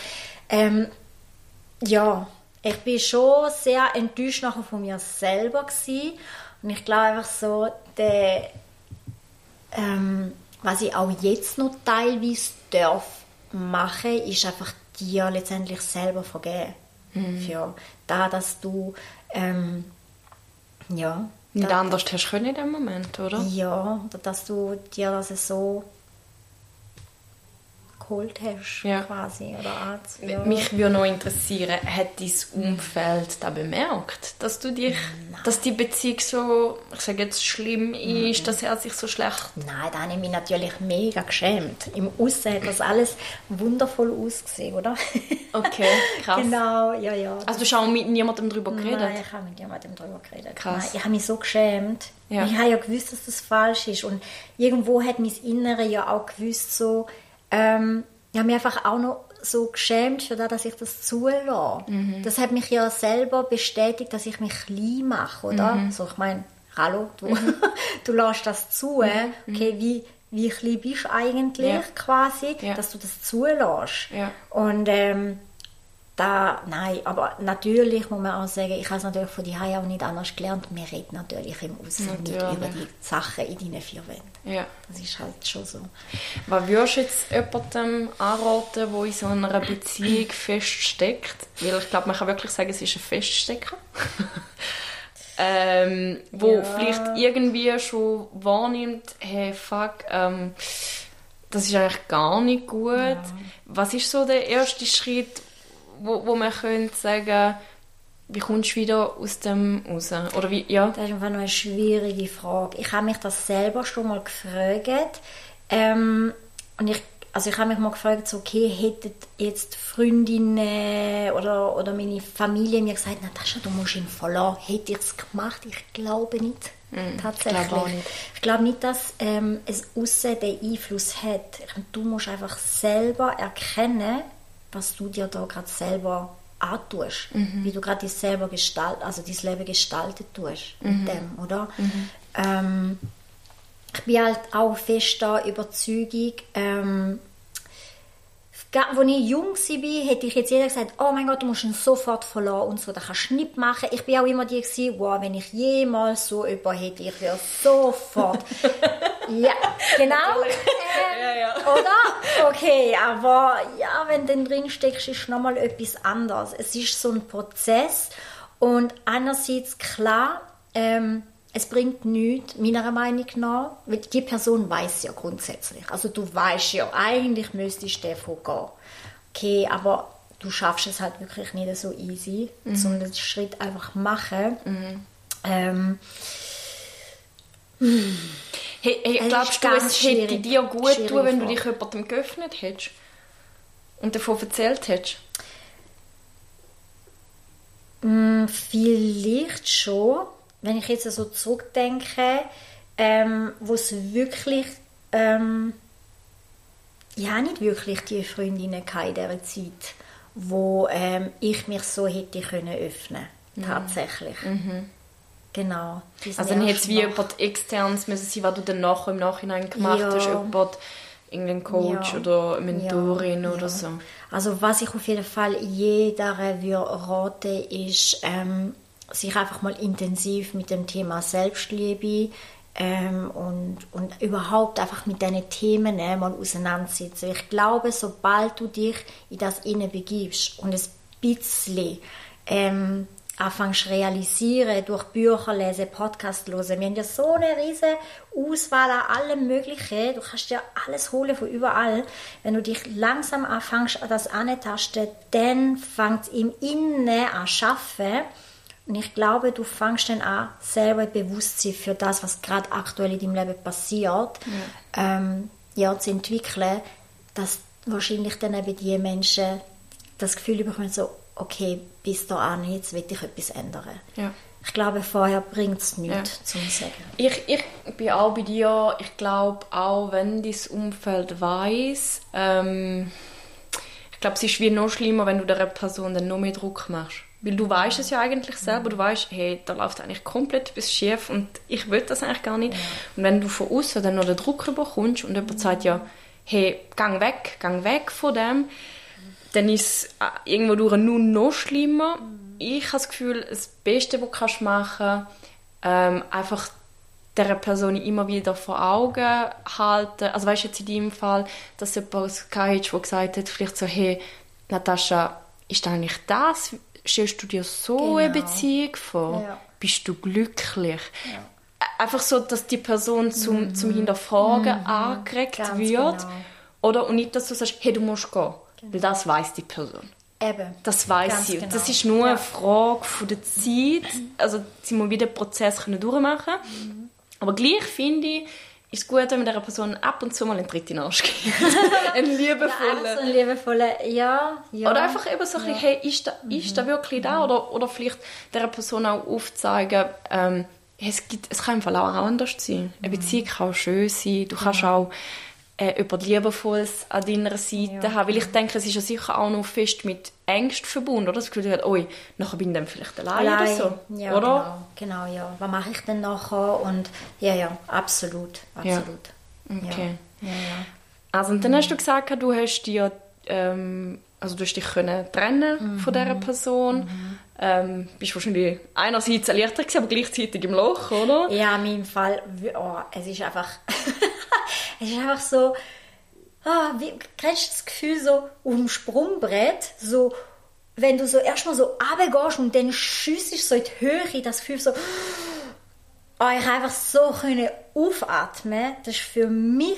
Speaker 2: ich bin schon sehr enttäuscht nachher von mir selber gewesen. Und ich glaube einfach so, was ich auch jetzt noch teilweise machen darf, ist einfach dir letztendlich selber vergeben. Für das, dass du
Speaker 1: nicht anders hast können in dem Moment, oder?
Speaker 2: Ja, dass du dir das so geholt hast, quasi, oder
Speaker 1: Mich würde noch interessieren, hat dein Umfeld da bemerkt, dass dass die Beziehung so, ich sage jetzt, schlimm ist, dass er sich so schlecht...
Speaker 2: Nein, da habe ich mich natürlich mega geschämt. Im Aussen hat das alles wundervoll ausgesehen, oder?
Speaker 1: Okay, krass.
Speaker 2: Genau, ja.
Speaker 1: Also du hast auch mit niemandem darüber geredet?
Speaker 2: Nein, ich habe mit niemandem darüber geredet.
Speaker 1: Krass.
Speaker 2: Nein, ich habe mich so geschämt. Ja. Ich habe ja gewusst, dass das falsch ist. Und irgendwo hat mein Innere ja auch gewusst, so... ich habe mich einfach auch noch so geschämt für das, dass ich das zulasse. Das hat mich ja selber bestätigt, dass ich mich klein mache, oder? So, ich meine, hallo, du lässt das zu. Okay, wie klein bist du eigentlich quasi, dass du das zulässt? Ja. Und nein, aber natürlich muss man auch sagen, ich habe es natürlich von die auch nicht anders gelernt. Wir reden natürlich im Aussen nicht über die Sachen in deinen vier Wänden. Ja. Das ist halt schon so.
Speaker 1: Was würdest du jetzt jemandem anraten, der in so einer Beziehung feststeckt? Weil ich glaube, man kann wirklich sagen, es ist ein Feststecker. Wo vielleicht irgendwie schon wahrnimmt, hey, fuck, das ist eigentlich gar nicht gut. Ja. Was ist so der erste Schritt, wo man könnte sagen, wie kommst du wieder aus dem raus? Oder wie, ja?
Speaker 2: Das ist einfach noch eine schwierige Frage. Ich habe mich das selber schon mal gefragt. Und ich habe mich mal gefragt, so, okay, hätten jetzt Freundinnen oder meine Familie mir gesagt, Natascha, du musst ihn verlassen. Hätte ich es gemacht? Ich glaube nicht. Tatsächlich. Ich glaube nicht, dass es aussen den Einfluss hat. Du musst einfach selber erkennen, was du dir da gerade selber antust, wie du gerade dein Leben gestaltet tust mit dem, oder? Ich bin halt auch fest der Überzeugung, als ich jung war, hätte ich jetzt jeder gesagt, oh mein Gott, du musst ihn sofort verlassen und so, das kannst du nicht machen. Ich war auch immer die, wow, wenn ich jemals so jemanden hätte, ich wäre sofort. Ja, genau. Oder? Okay, aber ja, wenn du drin steckst, ist nochmal etwas anderes. Es ist so ein Prozess und einerseits klar, es bringt nichts, meiner Meinung nach, weil die Person weiss ja grundsätzlich. Also du weißt ja, eigentlich müsstest du davon gehen. Okay, aber du schaffst es halt wirklich nicht so easy, sondern den Schritt einfach machen.
Speaker 1: Hey, glaubst du, es hätte dir gut getan, wenn du dich jemandem geöffnet hättest und davon erzählt hättest?
Speaker 2: Vielleicht schon, wenn ich jetzt so zurückdenke, wo es wirklich, nicht wirklich die Freundinnen in dieser Zeit, wo ich mich so hätte können öffnen, tatsächlich. Genau.
Speaker 1: Also dann hätte es wie jemand externes müssen sein, was du dann im Nachhinein gemacht hast, jemand, irgendein Coach oder Mentorin oder so.
Speaker 2: Also was ich auf jeden Fall jeder würde raten, ist, sich einfach mal intensiv mit dem Thema Selbstliebe und überhaupt einfach mit diesen Themen mal auseinandersetzen. Ich glaube, sobald du dich in das hineinbegibst und ein bisschen anfängst realisieren, durch Bücher lesen, Podcast hören. Wir haben ja so eine riesige Auswahl an allem Möglichen. Du kannst dir alles holen von überall. Wenn du dich langsam anfängst, an das anzutasten, dann fängt es im Innen an zu arbeiten. Und ich glaube, du fängst dann an, selber Bewusstsein für das, was gerade aktuell in deinem Leben passiert, zu entwickeln, dass wahrscheinlich dann eben die Menschen das Gefühl bekommen, so, okay, bis dahin, jetzt will ich etwas ändern. Ja. Ich glaube, vorher bringt es nichts zum Sagen.
Speaker 1: Ich bin auch bei dir. Ich glaube, auch wenn dein Umfeld weiss, ich glaube, es ist wie noch schlimmer, wenn du der Person dann noch mehr Druck machst. Weil du weißt es ja eigentlich selber. Du weißt, hey, da läuft eigentlich komplett etwas schief und ich will das eigentlich gar nicht. Ja. Und wenn du von außen dann noch den Druck bekommst und jemand sagt ja, hey, gang weg von dem, dann ist es irgendwo durch nur noch schlimmer. Ich habe das Gefühl, das Beste, was du machen kannst, einfach dieser Person immer wieder vor Augen halten. Also weißt du jetzt in deinem Fall, dass du jemanden hast, der gesagt hat, vielleicht so, hey, Natascha, ist eigentlich das? Stellst du dir so eine Beziehung vor? Ja. Bist du glücklich? Ja. Einfach so, dass die Person zum Hinterfragen angeregt wird. Genau. Oder? Und nicht, dass du sagst, hey, du musst gehen. Weil das weiss die Person.
Speaker 2: Eben.
Speaker 1: Das weiss sie. Genau. Das ist nur eine Frage von der Zeit. Also sie muss wieder den Prozess durchmachen können. Aber gleich finde ich, ist es gut, wenn man dieser Person ab und zu mal einen Tritt in den Arsch gibt. Einen liebevollen.
Speaker 2: Ja.
Speaker 1: Oder einfach eben so ein bisschen, hey, ist da wirklich da? Oder vielleicht dieser Person auch aufzeigen, es kann im Fall auch anders sein. Eine Beziehung kann auch schön sein. Du kannst auch jemand Liebevolles an deiner Seite haben. Weil ich denke, es ist ja sicher auch noch fest mit Ängsten verbunden. Oder? Das Gefühl, nachher bin ich dann vielleicht allein oder so.
Speaker 2: Ja,
Speaker 1: oder?
Speaker 2: Genau, ja. Was mache ich denn nachher? Und ja, absolut.
Speaker 1: Ja. Okay. Ja. Also, und dann hast du gesagt, du hast dir, also du hast dich trennen von dieser Person. Bist wahrscheinlich einerseits erleichtert gewesen, aber gleichzeitig im Loch, oder?
Speaker 2: Ja, in meinem Fall, es ist einfach es ist einfach so, kennst du das Gefühl so auf dem Sprungbrett, so, wenn du so erstmal so runtergehst und dann schiessest so in die Höhe, das Gefühl so, ich einfach so aufatmen. Das war für mich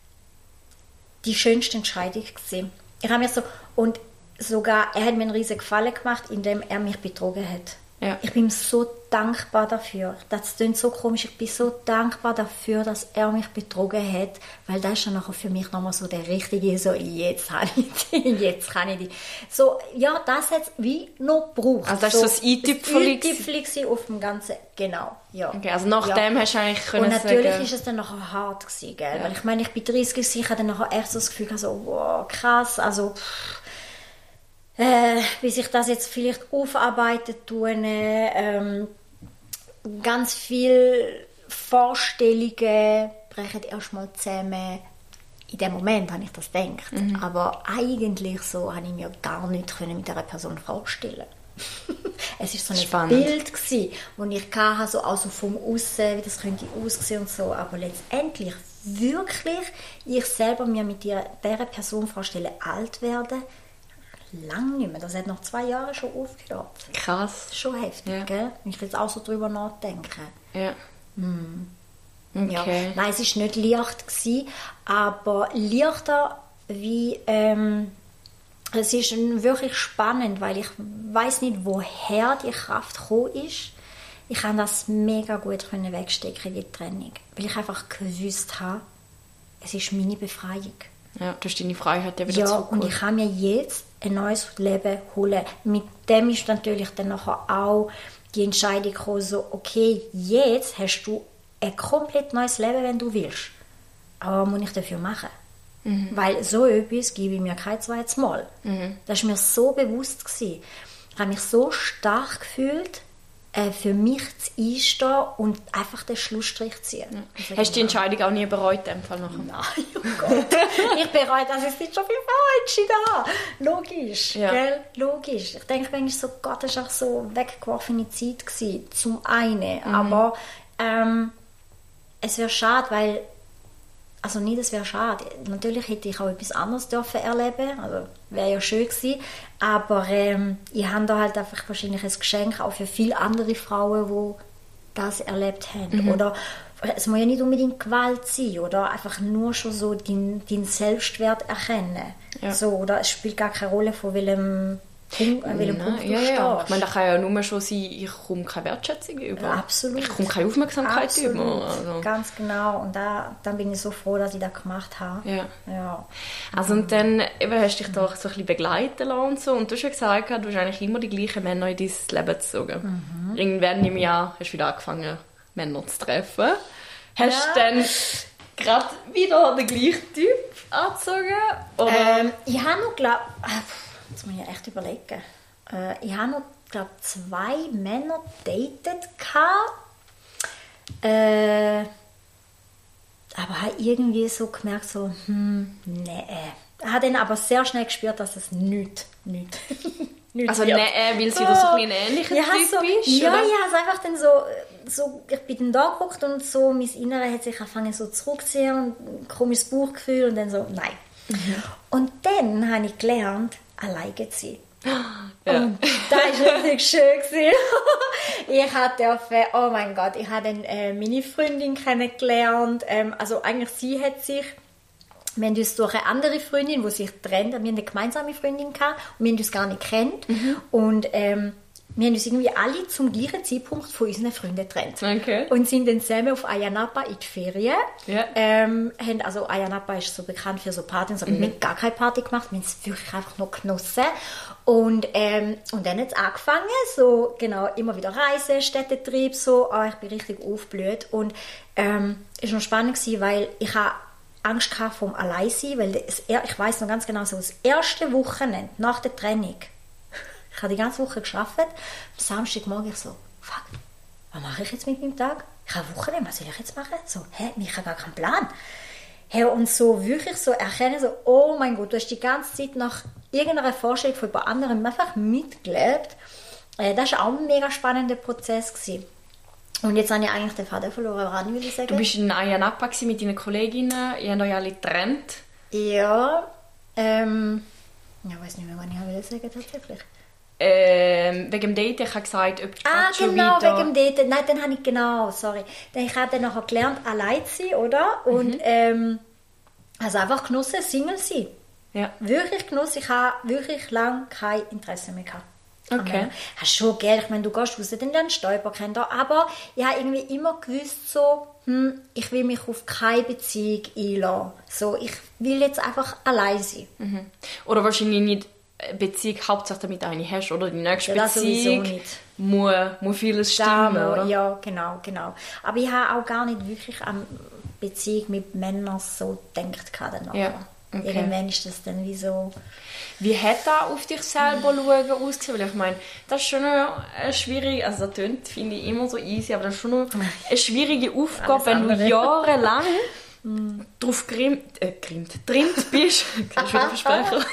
Speaker 2: die schönste Entscheidung gewesen. Ich habe mir so, und sogar, er hat mir einen riesen Gefallen gemacht, indem er mich betrogen hat. Ja. Ich bin so dankbar dafür. Das klingt so komisch. Ich bin so dankbar dafür, dass er mich betrogen hat, weil das ist dann nachher für mich nochmal so der richtige, so, jetzt habe ich die, jetzt kann ich die. So, ja, das hat es wie noch gebraucht.
Speaker 1: Also das ist so das
Speaker 2: i-Tüpfeli auf dem Ganzen, genau. Ja.
Speaker 1: Okay, also nachdem hast du eigentlich
Speaker 2: können sagen... Und natürlich ist es dann nachher hart gewesen, gell? Ja. Weil ich meine, ich bin 30 gewesen, ich hatte dann nachher echt so das Gefühl, so, wow, krass, also... wie sich das jetzt vielleicht aufarbeitet tun, ganz viele Vorstellungen brechen erstmal zusammen. In dem Moment habe ich das gedacht. Aber eigentlich so habe ich mir gar nicht mit dieser Person vorstellen. Es war so ein Bild, das ich hatte, so auch so vom Aussen, wie das könnte aussehen und so. Aber letztendlich wirklich ich selber mir mit dieser Person vorstellen, alt werden, lange nicht mehr. Das hat nach 2 Jahren schon aufgehört.
Speaker 1: Krass.
Speaker 2: Schon heftig, gell? Wenn ich jetzt auch so drüber nachdenke.
Speaker 1: Ja.
Speaker 2: Okay. Ja. Nein, es war nicht leicht gewesen, aber leichter wie... es ist wirklich spannend, weil ich weiss nicht, woher die Kraft gekommen ist. Ich konnte das mega gut wegstecken, die Trennung. Weil ich einfach gewusst habe, es ist meine Befreiung.
Speaker 1: Ja, du hast deine Freiheit ja wieder zurückgeholt.
Speaker 2: Und ich habe mir jetzt ein neues Leben holen. Mit dem ist natürlich dann nachher auch die Entscheidung gekommen, so, okay, jetzt hast du ein komplett neues Leben, wenn du willst. Aber was muss ich dafür machen? Weil so etwas gebe ich mir kein zweites Mal. Das war mir so bewusst gewesen. Ich habe mich so stark gefühlt, für mich zu einstehen und einfach den Schlussstrich ziehen.
Speaker 1: Ja. Hast du die Entscheidung auch nie bereut, in dem Fall nachher?
Speaker 2: Nein, oh Gott. Ich bereue, dass ich nicht schon viel entschieden habe. Logisch, gell? Logisch. Ich denke manchmal so, Gott, das war auch so weggeworfene Zeit gewesen, zum einen. Aber es wäre schade, weil also nicht, es wäre schade. Natürlich hätte ich auch etwas anderes dürfen erleben, also wäre ja schön gewesen, aber ich habe da halt einfach wahrscheinlich ein Geschenk auch für viele andere Frauen, die das erlebt haben. Oder es muss ja nicht unbedingt Gewalt sein, oder einfach nur schon so deinen Selbstwert erkennen. Ja. So, oder es spielt gar keine Rolle, von welchem Punkt du stehst.
Speaker 1: Ich meine, das kann ja nur schon sein, ich komme keine Wertschätzung über.
Speaker 2: Ja, absolut.
Speaker 1: Ich komme keine Aufmerksamkeit über.
Speaker 2: Also. Ganz genau. Und dann bin ich so froh, dass ich das gemacht habe. Ja.
Speaker 1: Also und dann eben, hast du dich doch so ein bisschen begleiten lassen und so. Und du hast ja gesagt, du hast eigentlich immer die gleichen Männer in dein Leben gezogen. Irgendwann im Jahr hast du wieder angefangen, Männer zu treffen. Hast du dann gerade wieder den gleichen Typ angezogen? Oder?
Speaker 2: Ich habe noch, jetzt muss ich echt überlegen. Ich habe noch, glaube 2 Männer datet aber habe irgendwie so gemerkt, so, nee. Ich habe dann aber sehr schnell gespürt, dass es nichts
Speaker 1: also nee, weil sie da so ein ähnlicher Typ ist?
Speaker 2: Ja, oder? Ja, also einfach dann so, ich bin dann da geguckt und so, mein Innere hat sich angefangen so zurückzuziehen und ein komisches Bauchgefühl und dann so, nein. Und dann habe ich gelernt, alleine zu sein. Ja. Und das war richtig schön. Ich durfte, oh mein Gott, ich habe dann meine Freundin kennengelernt. Also eigentlich sie hat sich, wir haben uns durch eine andere Freundin, die sich trennt, wir haben eine gemeinsame Freundin gehabt und wir haben uns gar nicht kennt. Und wir haben uns irgendwie alle zum gleichen Zeitpunkt von unseren Freunden getrennt. Okay. Und sind dann zusammen auf Ayia Napa in die Ferien. Yeah. Also Ayia Napa ist so bekannt für so Partys, aber wir haben gar keine Party gemacht, wir haben es wirklich einfach noch genossen. Und dann hat es angefangen, so genau, immer wieder Reisen, Städtetrieb, so, ich bin richtig aufgeblüht. Und es war noch spannend gewesen, weil ich habe Angst hatte vom Alleinsein, weil ich weiss noch ganz genau, so das erste Wochenende nach der Trennung, ich habe die ganze Woche gearbeitet. Am Samstagmorgen ich so, fuck, was mache ich jetzt mit meinem Tag? Ich habe Wochenende, was soll ich jetzt machen? So, ich habe gar keinen Plan. Und so wirklich so erkennen, so, oh mein Gott, du hast die ganze Zeit nach irgendeiner Vorstellung von jemand anderem einfach mitgelebt. Das war auch ein mega spannender Prozess gewesen. Und jetzt habe ich eigentlich den Faden verloren, was will ich sagen?
Speaker 1: Du bist in Ayia Napa mit deinen Kolleginnen, ihr habt euch alle getrennt.
Speaker 2: Ja, ich weiß nicht mehr, was ich sagen wollte tatsächlich.
Speaker 1: Wegen dem Daten, ich habe gesagt, ob du schon
Speaker 2: genau,
Speaker 1: wieder...
Speaker 2: wegen dem Daten. Nein, dann habe ich sorry. Ich habe dann nachher gelernt, allein zu sein, oder? Und also einfach genossen, Single sein. Ja. Wirklich genossen. Ich habe wirklich lange kein Interesse mehr gehabt. Okay. Hast schon Geld, ich meine, du gehst raus, dann lernst du jemanden, aber ich habe irgendwie immer gewusst, so, ich will mich auf keine Beziehung einlassen. So, ich will jetzt einfach allein sein.
Speaker 1: Oder wahrscheinlich nicht Beziehung Hauptsache damit eine hast, oder? Die nächste Beziehung muss vieles stimmen, oder?
Speaker 2: Ja, genau. Aber ich habe auch gar nicht wirklich an Beziehung mit Männern so gedacht. Ja, okay. Irgendwann ist das dann wie so...
Speaker 1: Wie hat das auf dich selber schauen ausgesehen? Weil ich meine, das ist schon eine schwierige, also das tönt, finde ich, immer so easy, aber das ist schon eine schwierige Aufgabe, wenn du jahrelang drauf getrimmt bist, kann ich wieder versprechen,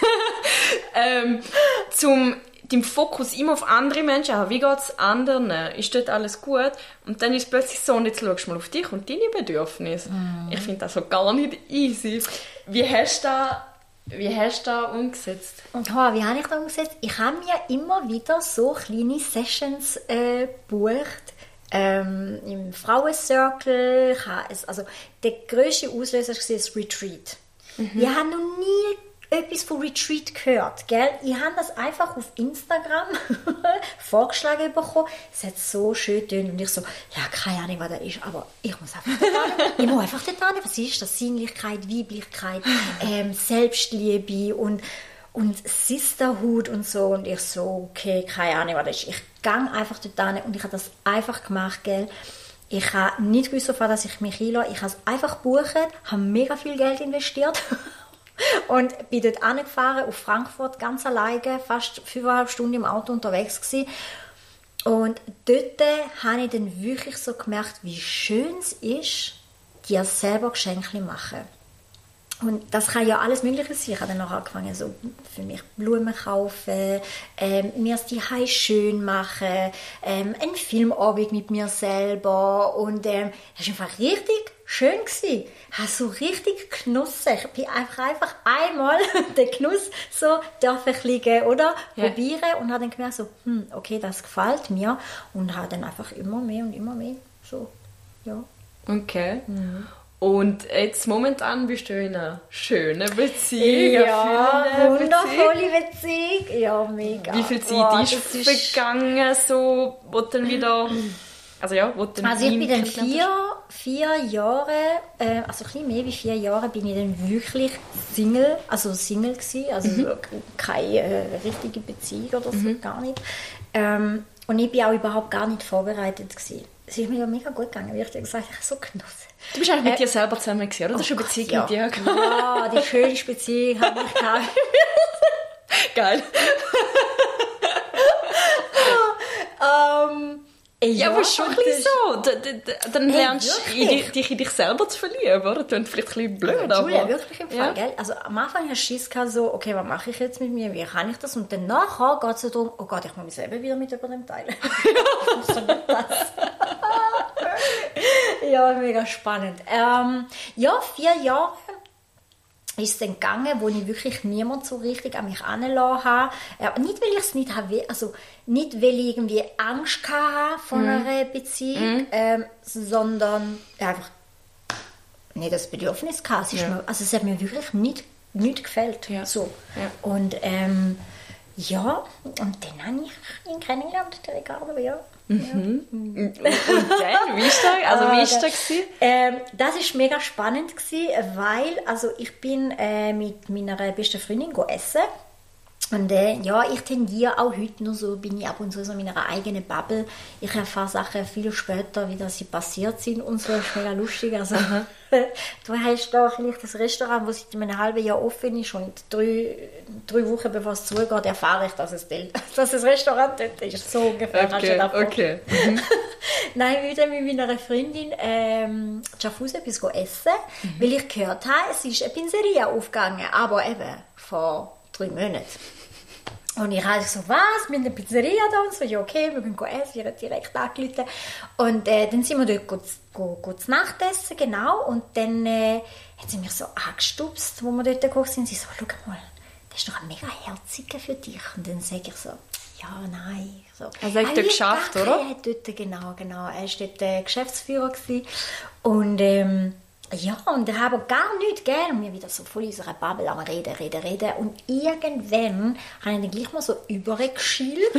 Speaker 1: dein Fokus immer auf andere Menschen haben. Wie geht es anderen? Ist dort alles gut? Und dann ist es plötzlich so, und jetzt schaust du mal auf dich und deine Bedürfnisse. Ich finde das so gar nicht easy. Wie hast du das umgesetzt?
Speaker 2: Wie habe ich das umgesetzt? Ich habe mir immer wieder so kleine Sessions gebucht. Im Frauencircle. Also der grösste Auslöser war das Retreat. Ich habe noch nie etwas von Retreat gehört. Gell? Ich habe das einfach auf Instagram vorgeschlagen bekommen. Es hat so schön getönt. Und ich so, ja, keine Ahnung, was das ist, aber ich muss einfach dort hin. Was ist das? Sinnlichkeit, Weiblichkeit, Selbstliebe und und Sisterhood und so. Und ich so, okay, keine Ahnung, was das ist. Ich gehe einfach dort hin und ich habe das einfach gemacht, gell. Ich habe nicht gewusst, dass ich mich einlasse. Ich habe es einfach gebucht, habe mega viel Geld investiert und bin dort hingefahren, auf Frankfurt, ganz alleine, fast 5,5 Stunden im Auto unterwegs gewesen. Und dort habe ich dann wirklich so gemerkt, wie schön es ist, dir selber Geschenke machen. Und das kann ja alles Mögliche sein. Ich habe dann auch angefangen, so für mich Blumen kaufen, mir das Zuhause schön machen, einen Filmabend mit mir selber. Und das war einfach richtig schön gewesen. Ich habe so richtig genossen. Ich bin einfach einmal den Genuss so dürfen liegen, oder? Probieren und habe dann gemerkt, so, okay, das gefällt mir. Und habe dann einfach immer mehr und immer mehr so, ja.
Speaker 1: Okay. Mhm. Und jetzt momentan bist du in einer schönen Beziehung.
Speaker 2: Ja, eine wundervolle Beziehung. Ja, mega.
Speaker 1: Wie viel Zeit ist vergangen, so, wo dann wieder... Also ja, wo dann
Speaker 2: ich bin dann 4 Jahre, also ein bisschen mehr wie 4 Jahre, bin ich dann wirklich Single gewesen, also keine richtige Beziehung oder so, gar nicht. Und ich bin auch überhaupt gar nicht vorbereitet gewesen. Es ist mir ja mega gut gegangen, wie ich dir gesagt habe. Ich habe so genossen.
Speaker 1: Du bist eigentlich mit dir selber zusammen gewesen, oder? Das ist eine Beziehung mit dir gehabt.
Speaker 2: Ja, die schönste Beziehung habe ich gehabt.
Speaker 1: Geil. Ja, aber schon ein bisschen so. Dann lernst du dich in dich selber zu verlieben, oder? Das klingt vielleicht ein bisschen blöd, aber...
Speaker 2: Julia, wirklich im Fall, gell? Also am Anfang hast du Schiss gehabt, so, okay, was mache ich jetzt mit mir, wie kann ich das? Und dann nachher geht es darum, oh Gott, ich muss mich selber wieder mit jemandem teilen. So nicht das. Ja, mega spannend. 4 Jahre ist es dann gegangen, wo ich wirklich niemand so richtig an mich herangelassen habe. Nicht, weil ich es nicht habe, also nicht, weil ich irgendwie Angst hatte von einer Beziehung, sondern einfach nicht das Bedürfnis hatte. Es hat mir wirklich nicht gefällt. Ja. So. Ja. Und und dann habe ich ihn kennengelernt, der Ricardo, ja.
Speaker 1: Mhm. Und dann, wie ist das? Also, wie ist das?
Speaker 2: Das war mega spannend, weil ich bin mit meiner besten Freundin essen. Und ich tendiere auch heute noch so, bin ich ab und zu so in meiner eigenen Bubble. Ich erfahre Sachen viel später, wie das sie passiert sind und so. Das ist mega lustig. Also, du hast da vielleicht das Restaurant, das seit einem halben Jahr offen ist und 3 Wochen bevor es zugeht, erfahre ich, dass das Restaurant dort ist. So ungefähr.
Speaker 1: Okay.
Speaker 2: Nein, ich bin dann mit meiner Freundin Schaffhausen etwas essen, weil ich gehört habe, es ist eine Pizzeria aufgegangen, aber eben vor 3 Monaten. Und ich habe so, was, mit einer Pizzeria da? Und so, ja okay, wir gehen essen, ich habe direkt angerufen. Und dann sind wir dort gut zu Nacht essen, genau. Und dann hat sie mich so angestupst, wo wir dort gekommen sind. Sie so, schau mal, das ist doch ein mega herziger für dich. Und dann sage ich so, ja, nein. So,
Speaker 1: also er hat dort geschafft, oder?
Speaker 2: Er hat dort, genau. Er war dort Geschäftsführer gewesen. Und und er habe gar nichts gern. Und wir wieder so voll in unserer Bubble am Reden. Und irgendwann habe ich dann gleich mal so übergeschielt.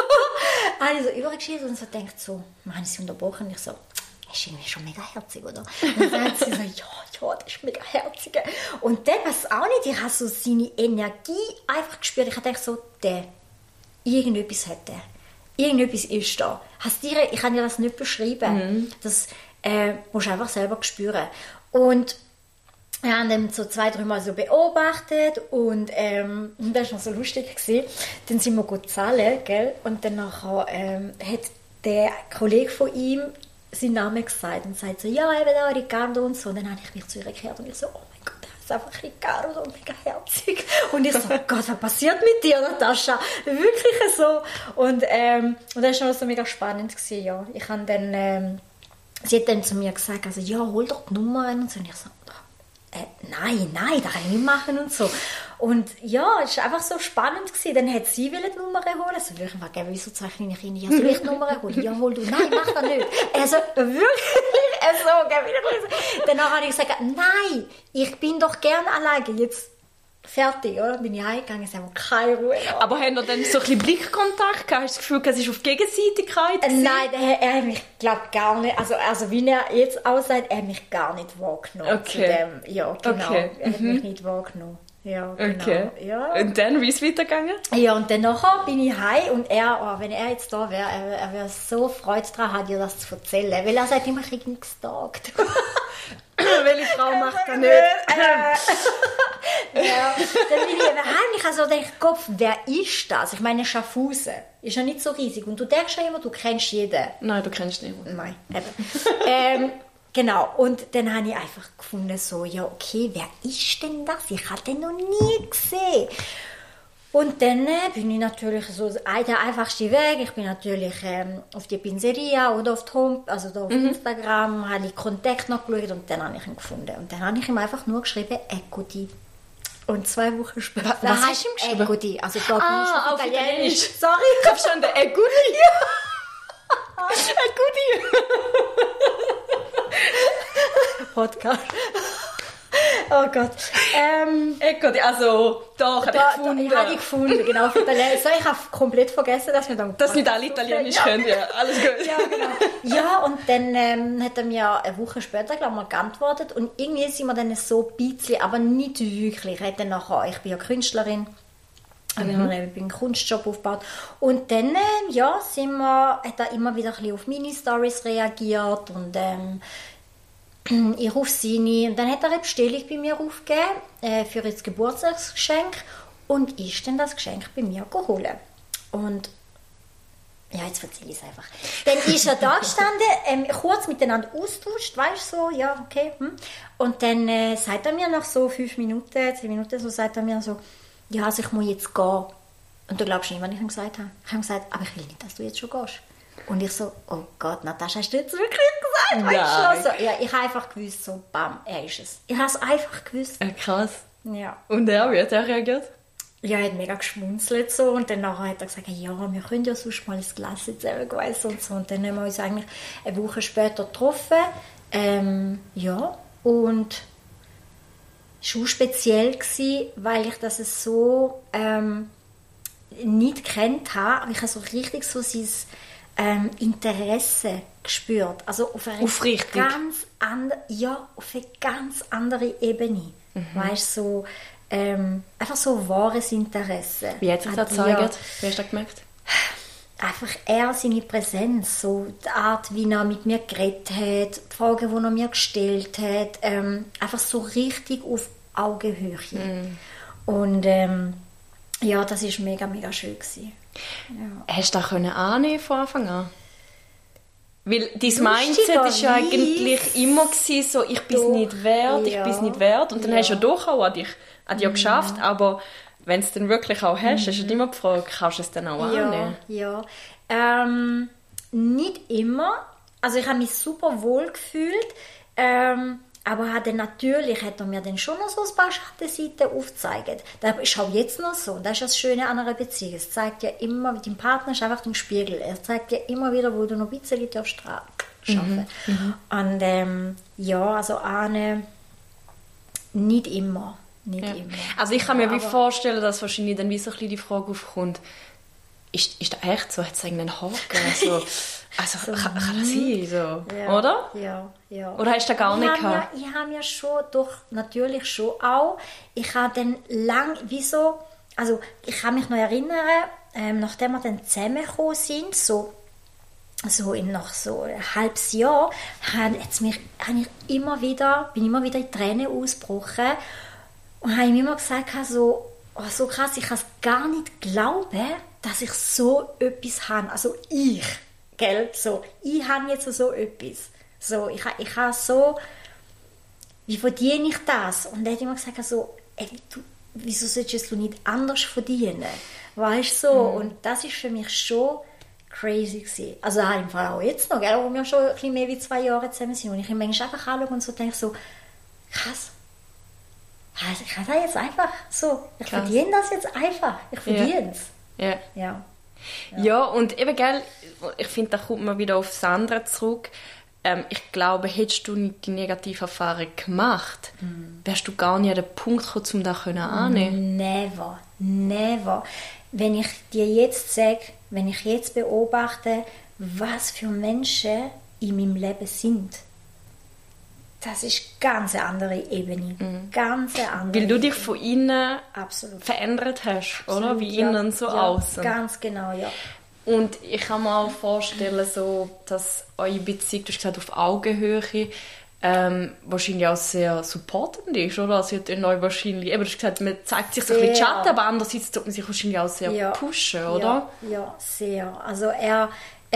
Speaker 2: Und so denkt so, man hat sie unterbrochen. Und ich so, das ist irgendwie schon mega herzig, oder? Und dann hat sie so, ja, das ist mega herzig. Und dann, was auch nicht, ich habe so seine Energie einfach gespürt. Ich habe gedacht so, irgendetwas hat der. Irgendetwas ist da. Ich kann dir das nicht beschreiben. Das musst du einfach selber spüren. Und wir haben ihn so 2-3 Mal so beobachtet und das war noch so lustig gewesen. Dann sind wir gut zahlen, gell? Und dann nachher, hat der Kollege von ihm seinen Namen gesagt und sagt so, ja, eben da, Ricardo und so. Und dann habe ich mich zu ihr gekehrt und ich so, oh mein Gott, das ist einfach Ricardo, so mega herzig. Und ich so, oh Gott, was passiert mit dir, Natascha? Wirklich so. Und das war noch so mega spannend gewesen, ja. Ich habe dann... Sie hat dann zu mir gesagt, also, ja, hol doch die Nummern und so. Und ich so, nein, das kann ich nicht machen und so. Und ja, es war einfach so spannend gewesen. Dann hat sie die Nummern holen. Also wirklich, wieso zeige ich nicht Kinder? Ja, soll ich die Nummern holen? Ja, hol du. Nein, mach das nicht. Also wirklich, so. Danach habe ich gesagt, nein, ich bin doch gerne alleine. Jetzt fertig, oder? Bin ich heimgegangen, es hat keine Ruhe.
Speaker 1: Aber haben wir dann so ein bisschen Blickkontakt gehabt? Hast du das Gefühl, es ist auf Gegenseitigkeit?
Speaker 2: Nein, er hat mich, glaube gar nicht, also wie er jetzt aussieht, er hat mich gar nicht wahrgenommen.
Speaker 1: Okay.
Speaker 2: Ja, genau. Okay. Er hat mich nicht wahrgenommen. Ja, genau.
Speaker 1: Okay.
Speaker 2: Ja.
Speaker 1: Und dann, wie ist es weitergegangen?
Speaker 2: Ja, und dann nachher bin ich heim und wenn er jetzt da wäre, er wäre so Freude daran, hat dir das zu erzählen. Weil er sagt immer, ich habe nichts gesagt.
Speaker 1: Welche Frau macht das nicht?
Speaker 2: Ja, dann bin ich heimlich also gedacht, Kopf, wer ist das? Ich meine, Schaffhausen ist ja nicht so riesig. Und du denkst ja immer, du kennst jeden.
Speaker 1: Nein, du kennst niemanden.
Speaker 2: Nein, eben. Genau, und dann habe ich einfach gefunden, so, ja, okay, wer ist denn das? Ich habe den noch nie gesehen. Und dann bin ich natürlich so der einfachste Weg. Ich bin natürlich auf die Pizzeria oder auf die Home, also da auf Instagram, habe ich Kontakt noch geschaut und dann habe ich ihn gefunden. Und dann habe ich ihm einfach nur geschrieben, Eccoti. Und 2 Wochen später...
Speaker 1: Was hast du ihm geschrieben?
Speaker 2: Eccoti, also da auf Italienisch.
Speaker 1: Sorry. Ich habe schon den Eccoti. Ja. Eccoti.
Speaker 2: Podcast. Oh Gott.
Speaker 1: Eccoti, also doch, habe ich gefunden.
Speaker 2: Ich habe die gefunden, genau. Auf Italienisch. So, ich habe komplett vergessen, dass wir dann...
Speaker 1: Dass nicht alle Italienisch können, ja. Alles gut.
Speaker 2: Ja, genau. Ja, und dann hat er mir eine Woche später, glaube ich, geantwortet. Und irgendwie sind wir dann so ein bisschen, aber nicht wirklich. Er hat dann nachher, ich bin ja Künstlerin, ich habe einen Kunstjob aufgebaut. Und dann, hat er immer wieder ein bisschen auf meine Stories reagiert und ich auf seine. Und dann hat er eine Bestellung bei mir aufgegeben für das Geburtstagsgeschenk und ist dann das Geschenk bei mir geholt. Und ja, jetzt erzähle ich es einfach. Dann ist er da gestanden, kurz miteinander austauscht, weißt du, so, ja, okay. Und dann sagt er mir nach so 5 Minuten, 10 Minuten, so sagt er mir so, ja, also ich muss jetzt gehen. Und du glaubst nicht, was ich ihm gesagt habe. Ich habe ihm gesagt, aber ich will nicht, dass du jetzt schon gehst. Und ich so, oh Gott, Natascha, hast du jetzt wirklich gesagt? Weißt du, so, ja, ich habe einfach gewusst, so, bam, er ist es. Ich habe es einfach gewusst.
Speaker 1: Krass.
Speaker 2: Ja.
Speaker 1: Und wie hat er reagiert?
Speaker 2: Ja, er hat mega geschmunzelt so und dann nachher hat er gesagt, ja, wir können ja sonst mal ein Glas zusammen essen und so. Und dann haben wir uns eigentlich eine Woche später getroffen. Ja, und es war speziell gewesen, weil ich das so nicht gekannt habe, aber ich habe so richtig so sein Interesse gespürt. Also auf eine ganz andere Ebene. Weißt du, so, einfach so wahres Interesse.
Speaker 1: Wie hat sich das gezeigt? Wie hast du das gemerkt?
Speaker 2: Einfach er, seine Präsenz, so die Art, wie er mit mir geredet hat, die Fragen, die er mir gestellt hat, einfach so richtig auf Augenhöhe. Und ja, das war mega, mega schön gewesen. Ja.
Speaker 1: Hast du das annehmen von Anfang an? Weil dein Mindset war ja eigentlich immer gewesen, so, ich bin es nicht wert, ich bin es nicht wert. Und dann hast du ja doch auch an dich geschafft, aber wenn du es dann wirklich auch hast, hast du immer gefragt, kannst du es dann auch annehmen?
Speaker 2: Ja. Nicht immer. Also ich habe mich super wohl gefühlt, aber hat er mir dann schon noch so ein paar Schattenseiten aufgezeigt. Das ist auch jetzt noch so. Und das ist das Schöne an einer Beziehung. Es zeigt ja immer, mit dem Partner ist einfach ein Spiegel. Er zeigt ja immer wieder, wo du noch ein bisschen arbeiten darfst. Und also Anne, nicht immer. Nicht immer.
Speaker 1: Also ich kann mir wie vorstellen, dass wahrscheinlich dann wie so ein bisschen die Frage aufkommt, ist das echt so? Hat es irgendeinen Haken? Also so, kann das sein? So,
Speaker 2: ja,
Speaker 1: oder?
Speaker 2: Ja.
Speaker 1: Oder hast du das gar nicht gehabt?
Speaker 2: Ich habe ja schon, doch, natürlich schon auch. Ich habe dann ich kann mich noch erinnern, nachdem wir dann zusammengekommen sind, nach so einem halbes Jahr, bin ich immer wieder in Tränen ausgebrochen und habe ihm immer gesagt, so krass, ich kann es gar nicht glauben, dass ich so etwas habe. Also ich habe jetzt so etwas. So, ich habe so, wie verdiene ich das? Und er hat immer gesagt, wieso solltest du nicht anders verdienen? Weißt du, so? Und das ist für mich schon crazy gewesen. Also im Fall auch jetzt noch, gell, wo wir schon ein bisschen mehr wie 2 Jahre zusammen sind. Und ich manchmal einfach anschaue und so denke so, krass. Also ich kann das jetzt einfach so. Ich verdiene das jetzt einfach. Ich verdiene es.
Speaker 1: Ja, und eben, gell, ich finde, da kommt man wieder auf das andere zurück. Ich glaube, hättest du nicht die negative Erfahrung gemacht, wärst du gar nicht an den Punkt gekommen, um das anzunehmen.
Speaker 2: Never. Wenn ich dir jetzt sage, wenn ich jetzt beobachte, was für Menschen in meinem Leben sind, das ist ganz eine andere Ebene. Ganz eine andere
Speaker 1: Weil du dich von innen
Speaker 2: Absolut.
Speaker 1: verändert hast,
Speaker 2: Absolut,
Speaker 1: oder? Wie innen so außen.
Speaker 2: Ganz genau, ja.
Speaker 1: Und ich kann mir auch vorstellen, so, dass eure Beziehung, du hast gesagt, auf Augenhöhe, wahrscheinlich auch sehr supportend ist, oder? Also ihr euch wahrscheinlich, eben, du hast gesagt, man zeigt sich so ein bisschen die Schatten, aber andererseits tut man sich wahrscheinlich auch sehr pushen, oder?
Speaker 2: Ja, sehr. Also er,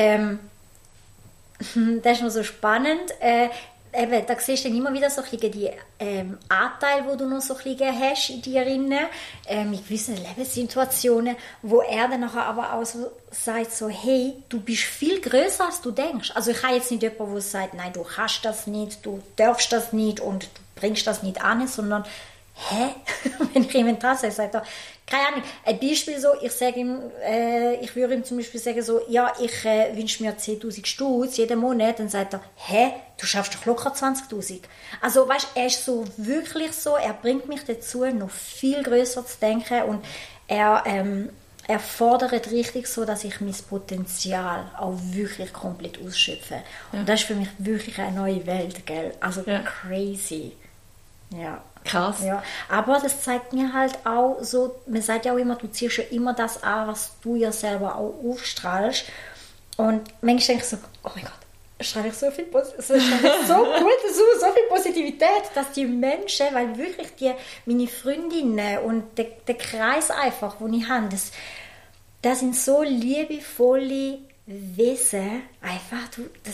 Speaker 2: das ist noch so spannend, eben, da siehst du dann immer wieder so die Anteile, die du noch so ein bisschen hast in dir drin, in gewissen Lebenssituationen, wo er dann nachher aber auch so sagt, so, hey, du bist viel grösser, als du denkst. Also ich habe jetzt nicht jemanden, der sagt, nein, du kannst das nicht, du darfst das nicht und du bringst das nicht an, sondern hä? Wenn ich ihm das sage, sagt er, keine Ahnung, ein Beispiel so, ich sage ihm, ich würde ihm zum Beispiel sagen so, ja, ich wünsche mir 10'000 Stutz jeden Monat, dann sagt er, hä, du schaffst doch locker 20'000. Also weißt, er ist so wirklich so, er bringt mich dazu, noch viel grösser zu denken und er fordert richtig so, dass ich mein Potenzial auch wirklich komplett ausschöpfe. Und das ist für mich wirklich eine neue Welt, gell? Also crazy. Ja.
Speaker 1: Krass.
Speaker 2: Ja, aber das zeigt mir halt auch so, man sagt ja auch immer, du ziehst ja immer das an, was du ja selber auch aufstrahlst. Und manchmal denke ich so, oh mein Gott, strahle ich so viel so gut, so viel Positivität, dass die Menschen, weil wirklich meine Freundinnen und der Kreis einfach, den ich habe, das sind so liebevolle Wesen, einfach,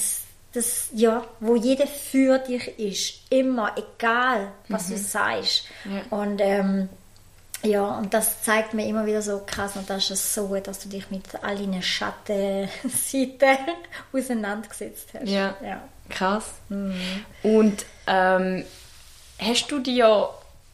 Speaker 2: wo jeder für dich ist, immer, egal, was du sagst. Ja. Und und das zeigt mir immer wieder so krass, und das ist so gut, dass du dich mit all deinen Schattenseiten auseinandergesetzt hast.
Speaker 1: Ja. Krass. Und hast du dir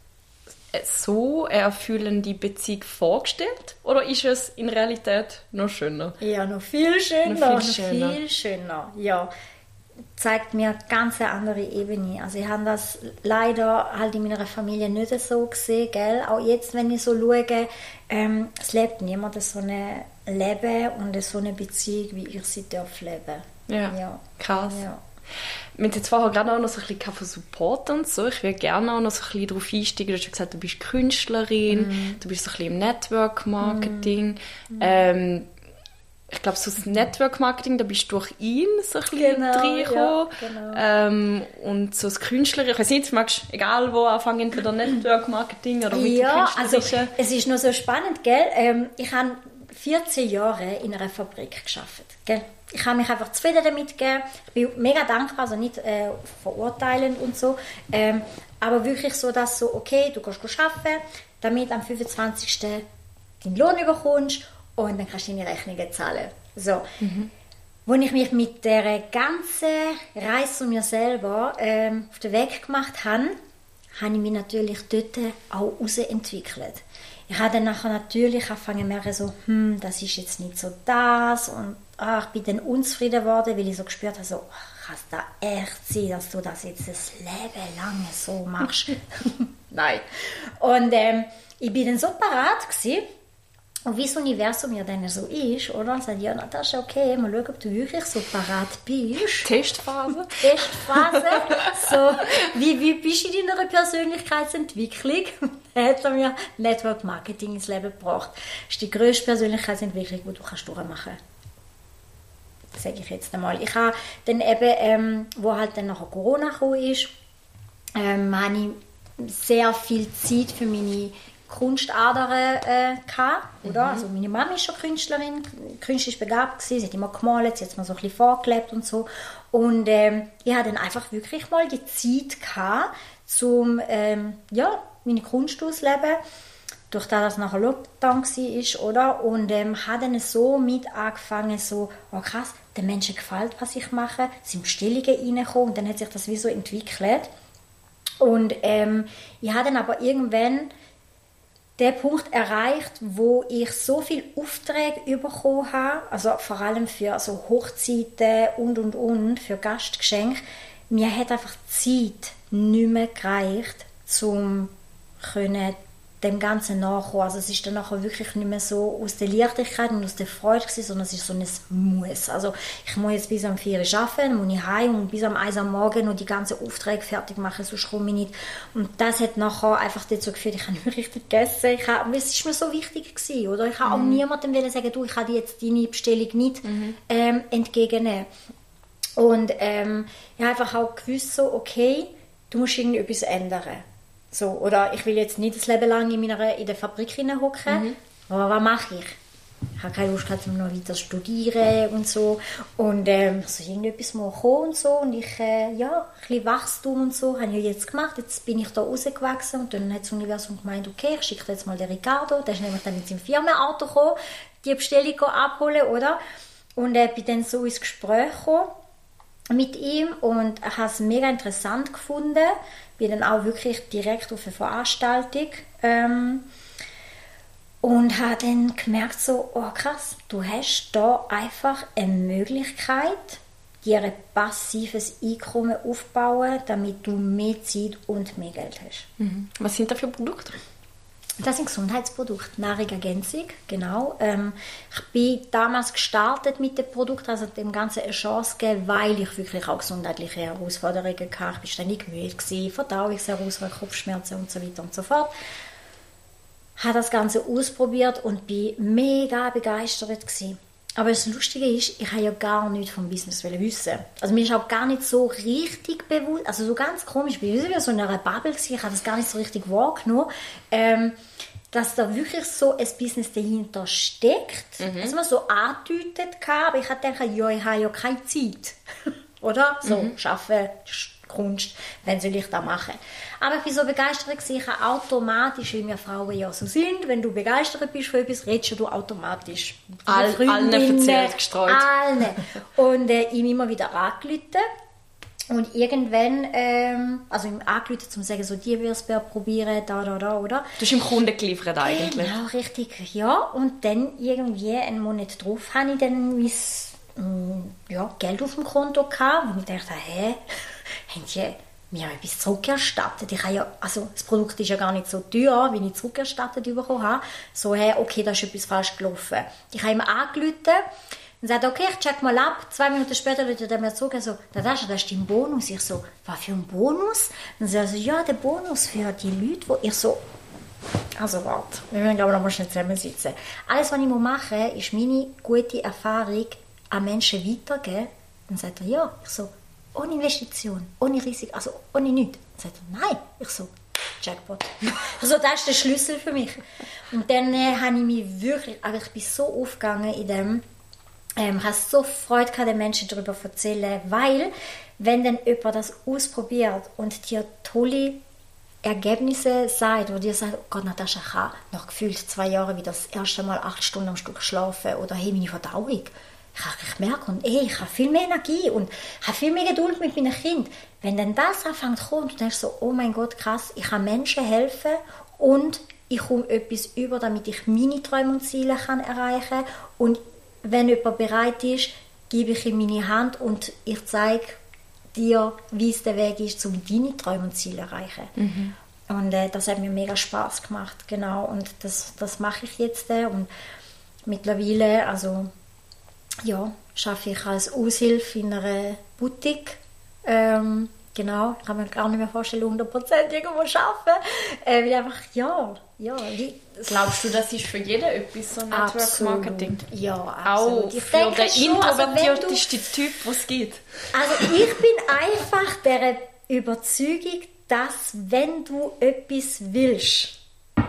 Speaker 1: so eine erfüllende Beziehung vorgestellt? Oder ist es in Realität noch schöner?
Speaker 2: Ja, noch viel schöner. Ja. Zeigt mir eine ganz andere Ebene. Also ich habe das leider halt in meiner Familie nicht so gesehen, gell? Auch jetzt, wenn ich so schaue, es lebt niemand so ein Leben und so eine Beziehung, wie ich sie darf leben.
Speaker 1: Ja. Krass. Ja. Wir haben jetzt vorher gerade auch noch so ein bisschen von Support und so. Ich würde gerne auch noch so ein bisschen darauf einsteigen. Du hast gesagt, du bist Künstlerin, du bist so ein bisschen im Network-Marketing. Ich glaube, so das Network-Marketing, da bist du durch ihn so ein bisschen reingekommen. Ja, genau. Und so das Künstlerische, ich weiß nicht, magst du, egal wo, anfangen, entweder Network-Marketing oder mit dem Künstlerischen? Also
Speaker 2: es ist nur so spannend, gell? Ich habe 14 Jahre in einer Fabrik gearbeitet, gell? Ich habe mich einfach zufrieden damit gegeben. Ich bin mega dankbar, also nicht verurteilend und so. Aber wirklich so, dass so, okay, du gehst arbeiten, damit am 25. deinen Lohn bekommst und dann kannst du deine Rechnungen zahlen. So. Als ich mich mit der ganzen Reise zu mir selber auf den Weg gemacht habe, habe ich mich natürlich dort auch herausentwickelt. Ich habe dann nachher natürlich angefangen zu merken, so, das ist jetzt nicht so das und ich bin dann unzufrieden geworden, weil ich so gespürt habe, so, kann es da echt sein, dass du das jetzt das Leben lang so machst? Nein. Und ich bin dann so parat gewesen, und wie das Universum ja dann so ist, oder? Und sagt, ja, das ist okay, mal schauen, ob du wirklich so parat bist.
Speaker 1: Testphase.
Speaker 2: So, wie bist du in deiner Persönlichkeitsentwicklung? Da hat er mir Network Marketing ins Leben gebracht. Das ist die grösste Persönlichkeitsentwicklung, die du durchmachen kannst. Sage ich jetzt einmal. Ich habe dann eben, wo halt dann nachher Corona gekommen ist, habe ich sehr viel Zeit für meine Kunstadern gehabt, oder? Also meine Mama ist schon Künstlerin, künstlerisch begabt gewesen, sie hat immer gemalt, sie hat mir so ein bisschen vorgelebt und so. Und ich hatte dann einfach wirklich mal die Zeit gehabt, um meine Kunst auszuleben, durch das, dass nachher Lockdown war, oder? Und habe dann so mit angefangen, so, oh krass, den Menschen gefällt, was ich mache, sind Bestellungen reingekommen und dann hat sich das wie so entwickelt. Und ich habe dann aber irgendwann den Punkt erreicht, wo ich so viele Aufträge bekommen habe, also vor allem für so Hochzeiten und, für Gastgeschenke. Mir hat einfach die Zeit nicht mehr gereicht, um dem Ganzen nachkommen. Also es ist dann nachher wirklich nicht mehr so aus der Leichtigkeit und aus der Freude gewesen, sondern es ist so ein Muss. Also ich muss jetzt bis am 4 Uhr arbeiten, dann muss ich heim und bis am 1 Uhr am Morgen noch die ganzen Aufträge fertig machen, sonst komme ich nicht. Und das hat nachher einfach dazu geführt, ich habe nicht mehr richtig gegessen. Es ist mir so wichtig gewesen, oder? Ich habe auch niemandem sagen, du, ich kann jetzt deine Bestellung nicht entgegennehmen. Und ich habe einfach auch gewusst, so, okay, du musst irgendetwas ändern. So, oder ich will jetzt nicht das Leben lang in der Fabrik hocken, aber was mache ich? Ich habe keine Lust gehabt, noch weiter zu studieren und so. Und so irgendetwas muss kommen und so. Und ich, ein bisschen Wachstum und so, habe ich jetzt gemacht. Jetzt bin ich da rausgewachsen und dann hat das Universum gemeint, okay, ich schicke jetzt mal den Ricardo. Der ist nämlich dann mit seinem Firmenauto gekommen, die Bestellung abholen, oder? Und bin dann so ins Gespräch gekommen mit ihm und habe es mega interessant gefunden. Bin dann auch wirklich direkt auf eine Veranstaltung und habe dann gemerkt, so, oh krass, du hast da einfach eine Möglichkeit, dir ein passives Einkommen aufzubauen, damit du mehr Zeit und mehr Geld hast.
Speaker 1: Was sind das für Produkte?
Speaker 2: Das sind Gesundheitsprodukte, Nahrungsergänzung, genau. Ich bin damals gestartet mit dem Produkt, also dem Ganzen eine Chance gegeben, weil ich wirklich auch gesundheitliche Herausforderungen hatte. Ich war ständig müde, Verdauungsherausforderungen, Kopfschmerzen und so weiter und so fort. Ich habe das Ganze ausprobiert und war mega begeistert gewesen. Aber das Lustige ist, ich habe ja gar nichts vom Business wissen. Also mir ist auch gar nicht so richtig bewusst, also so ganz komisch, ich war so in einer Bubble gewesen, ich habe das gar nicht so richtig wahrgenommen, dass da wirklich so ein Business dahinter steckt. Das man so angedeutet hatte, aber ich habe gedacht, ja, ich habe ja keine Zeit. Oder? So, arbeiten, Kunst, wenn soll ich das machen? Aber ich war so begeistert, ich habe automatisch, wie wir Frauen ja so sind, wenn du begeistert bist von etwas, redest du automatisch.
Speaker 1: Allen erzählt, gestreut.
Speaker 2: Allen. Und ihm immer wieder angerufen. Und irgendwann, also ihm angerufen, um zu sagen, so, die wirst du probieren, da, oder?
Speaker 1: Du hast ihm Kunden geliefert eigentlich.
Speaker 2: Genau, richtig, ja. Und dann irgendwie einen Monat drauf habe ich dann mein Geld auf dem Konto gehabt, wo ich dachte, haben die mir etwas zurückerstattet? Ich habe ja, also das Produkt ist ja gar nicht so teuer, wie ich zurückerstattet bekommen habe. So, okay, da ist etwas falsch gelaufen. Ich habe ihm angerufen und gesagt, okay, ich check mal ab. 2 Minuten später ruft er mir zurück und so, das ist dein Bonus. Ich so, was für ein Bonus? Und sie so, ja, der Bonus für die Leute, wo ich so, also warte, wir müssen glaube ich noch mal schnell zusammensitzen. Alles, was ich machen muss, ist meine gute Erfahrung an Menschen weitergeben. Dann sagt er, ja. Ich so, ohne Investition, ohne Risiko, also ohne nichts. Dann sagt er, nein. Ich so, Jackpot. Also das ist der Schlüssel für mich. Und dann habe ich mich wirklich, aber ich bin so aufgegangen in dem, ich habe so Freude gehabt, den Menschen darüber zu erzählen, weil, wenn dann jemand das ausprobiert und dir tolle Ergebnisse sagt, wo dir sagt, oh Gott, Natascha, ich habe nach gefühlt 2 Jahren wieder das erste Mal 8 Stunden am Stück schlafen oder hey, meine Verdauung. Ich merke, und ich habe viel mehr Energie und habe viel mehr Geduld mit meinen Kindern. Wenn dann das anfängt zu kommen, du denkst so, oh mein Gott, krass, ich kann Menschen helfen und ich komme etwas über, damit ich meine Träume und Ziele kann erreichen kann. Und wenn jemand bereit ist, gebe ich ihm meine Hand und ich zeige dir, wie es der Weg ist, um deine Träume und Ziele zu erreichen. Und das hat mir mega Spaß gemacht, genau. Und das mache ich jetzt. Und mittlerweile, also ja, arbeite ich als Aushilfe in einer Boutique. Genau, ich kann mir gar nicht mehr vorstellen, 100% irgendwo arbeiten. Weil einfach,
Speaker 1: Glaubst du, das ist für jeden etwas, so Network Marketing?
Speaker 2: Ja, absolut.
Speaker 1: Auch für den introvertiertesten Typ, den es gibt?
Speaker 2: Also ich bin einfach der Überzeugung, dass wenn du etwas willst,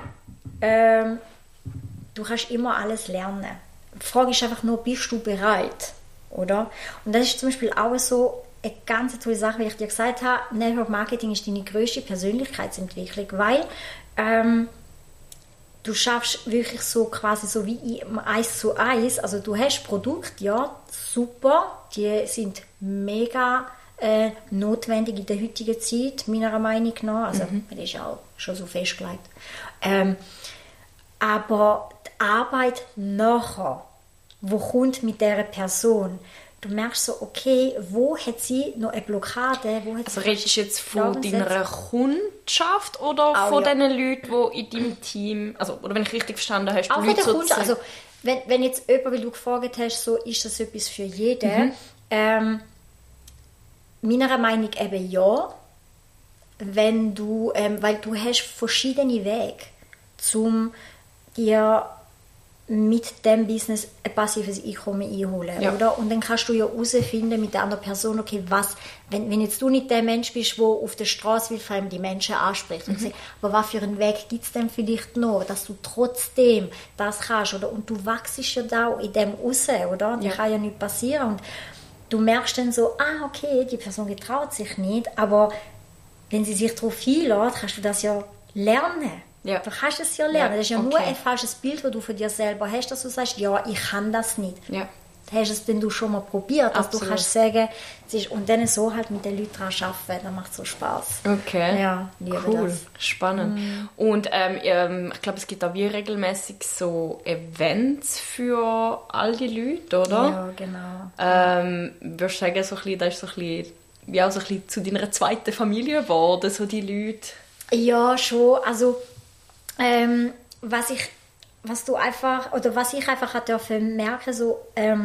Speaker 2: du kannst immer alles lernen. Die Frage ist einfach nur, bist du bereit? Oder? Und das ist zum Beispiel auch so eine ganz tolle Sache, wie ich dir gesagt habe, Network Marketing ist deine grösste Persönlichkeitsentwicklung, weil du schaffst wirklich so quasi so wie 1:1, also du hast Produkte, ja, super, die sind mega notwendig in der heutigen Zeit, meiner Meinung nach, also das ist ja auch schon so festgelegt. Aber die Arbeit nachher, wo kommt mit dieser Person, du merkst so, okay, wo hat sie noch eine Blockade? Wo hat
Speaker 1: also redest du jetzt von deiner Kundschaft oder von den Leuten, die in deinem Team, also, oder wenn ich richtig verstanden habe,
Speaker 2: auch Leute von der Kundschaft, also wenn jetzt jemand, weil du gefragt hast, so, ist das etwas für jeden? Meiner Meinung nach eben ja, wenn du, weil du hast verschiedene Wege, um dir mit dem Business ein passives Einkommen einholen, oder? Und dann kannst du ja herausfinden mit der anderen Person, okay, was, wenn jetzt du nicht der Mensch bist, der auf der Straße fremde Menschen anspricht, und sagt, aber was für einen Weg gibt es denn vielleicht noch, dass du trotzdem das kannst, oder? Und du wachst ja da in dem raus, oder? Das kann ja nicht passieren. Und du merkst dann so, okay, die Person getraut sich nicht, aber wenn sie sich darauf einlässt, kannst du das ja lernen. Ja. Du kannst es ja lernen. Das ist ja nur ein falsches Bild, das du von dir selber hast, dass du sagst, ja, ich kann das nicht. Ja. Hast du es denn du schon mal probiert, dass du kannst sagen, und dann so halt mit den Leuten daran arbeiten, dann macht es so Spaß.
Speaker 1: Okay,
Speaker 2: ja,
Speaker 1: cool, das. Spannend. Und ich glaube, es gibt auch wie regelmäßig so Events für all die Leute, oder?
Speaker 2: Ja, genau.
Speaker 1: Würdest du sagen, so ein bisschen, das ist so ein bisschen, ja, so ein bisschen zu deiner zweiten Familie geworden, so die Leute?
Speaker 2: Ja, schon. Also was ich einfach dürfen merken, so,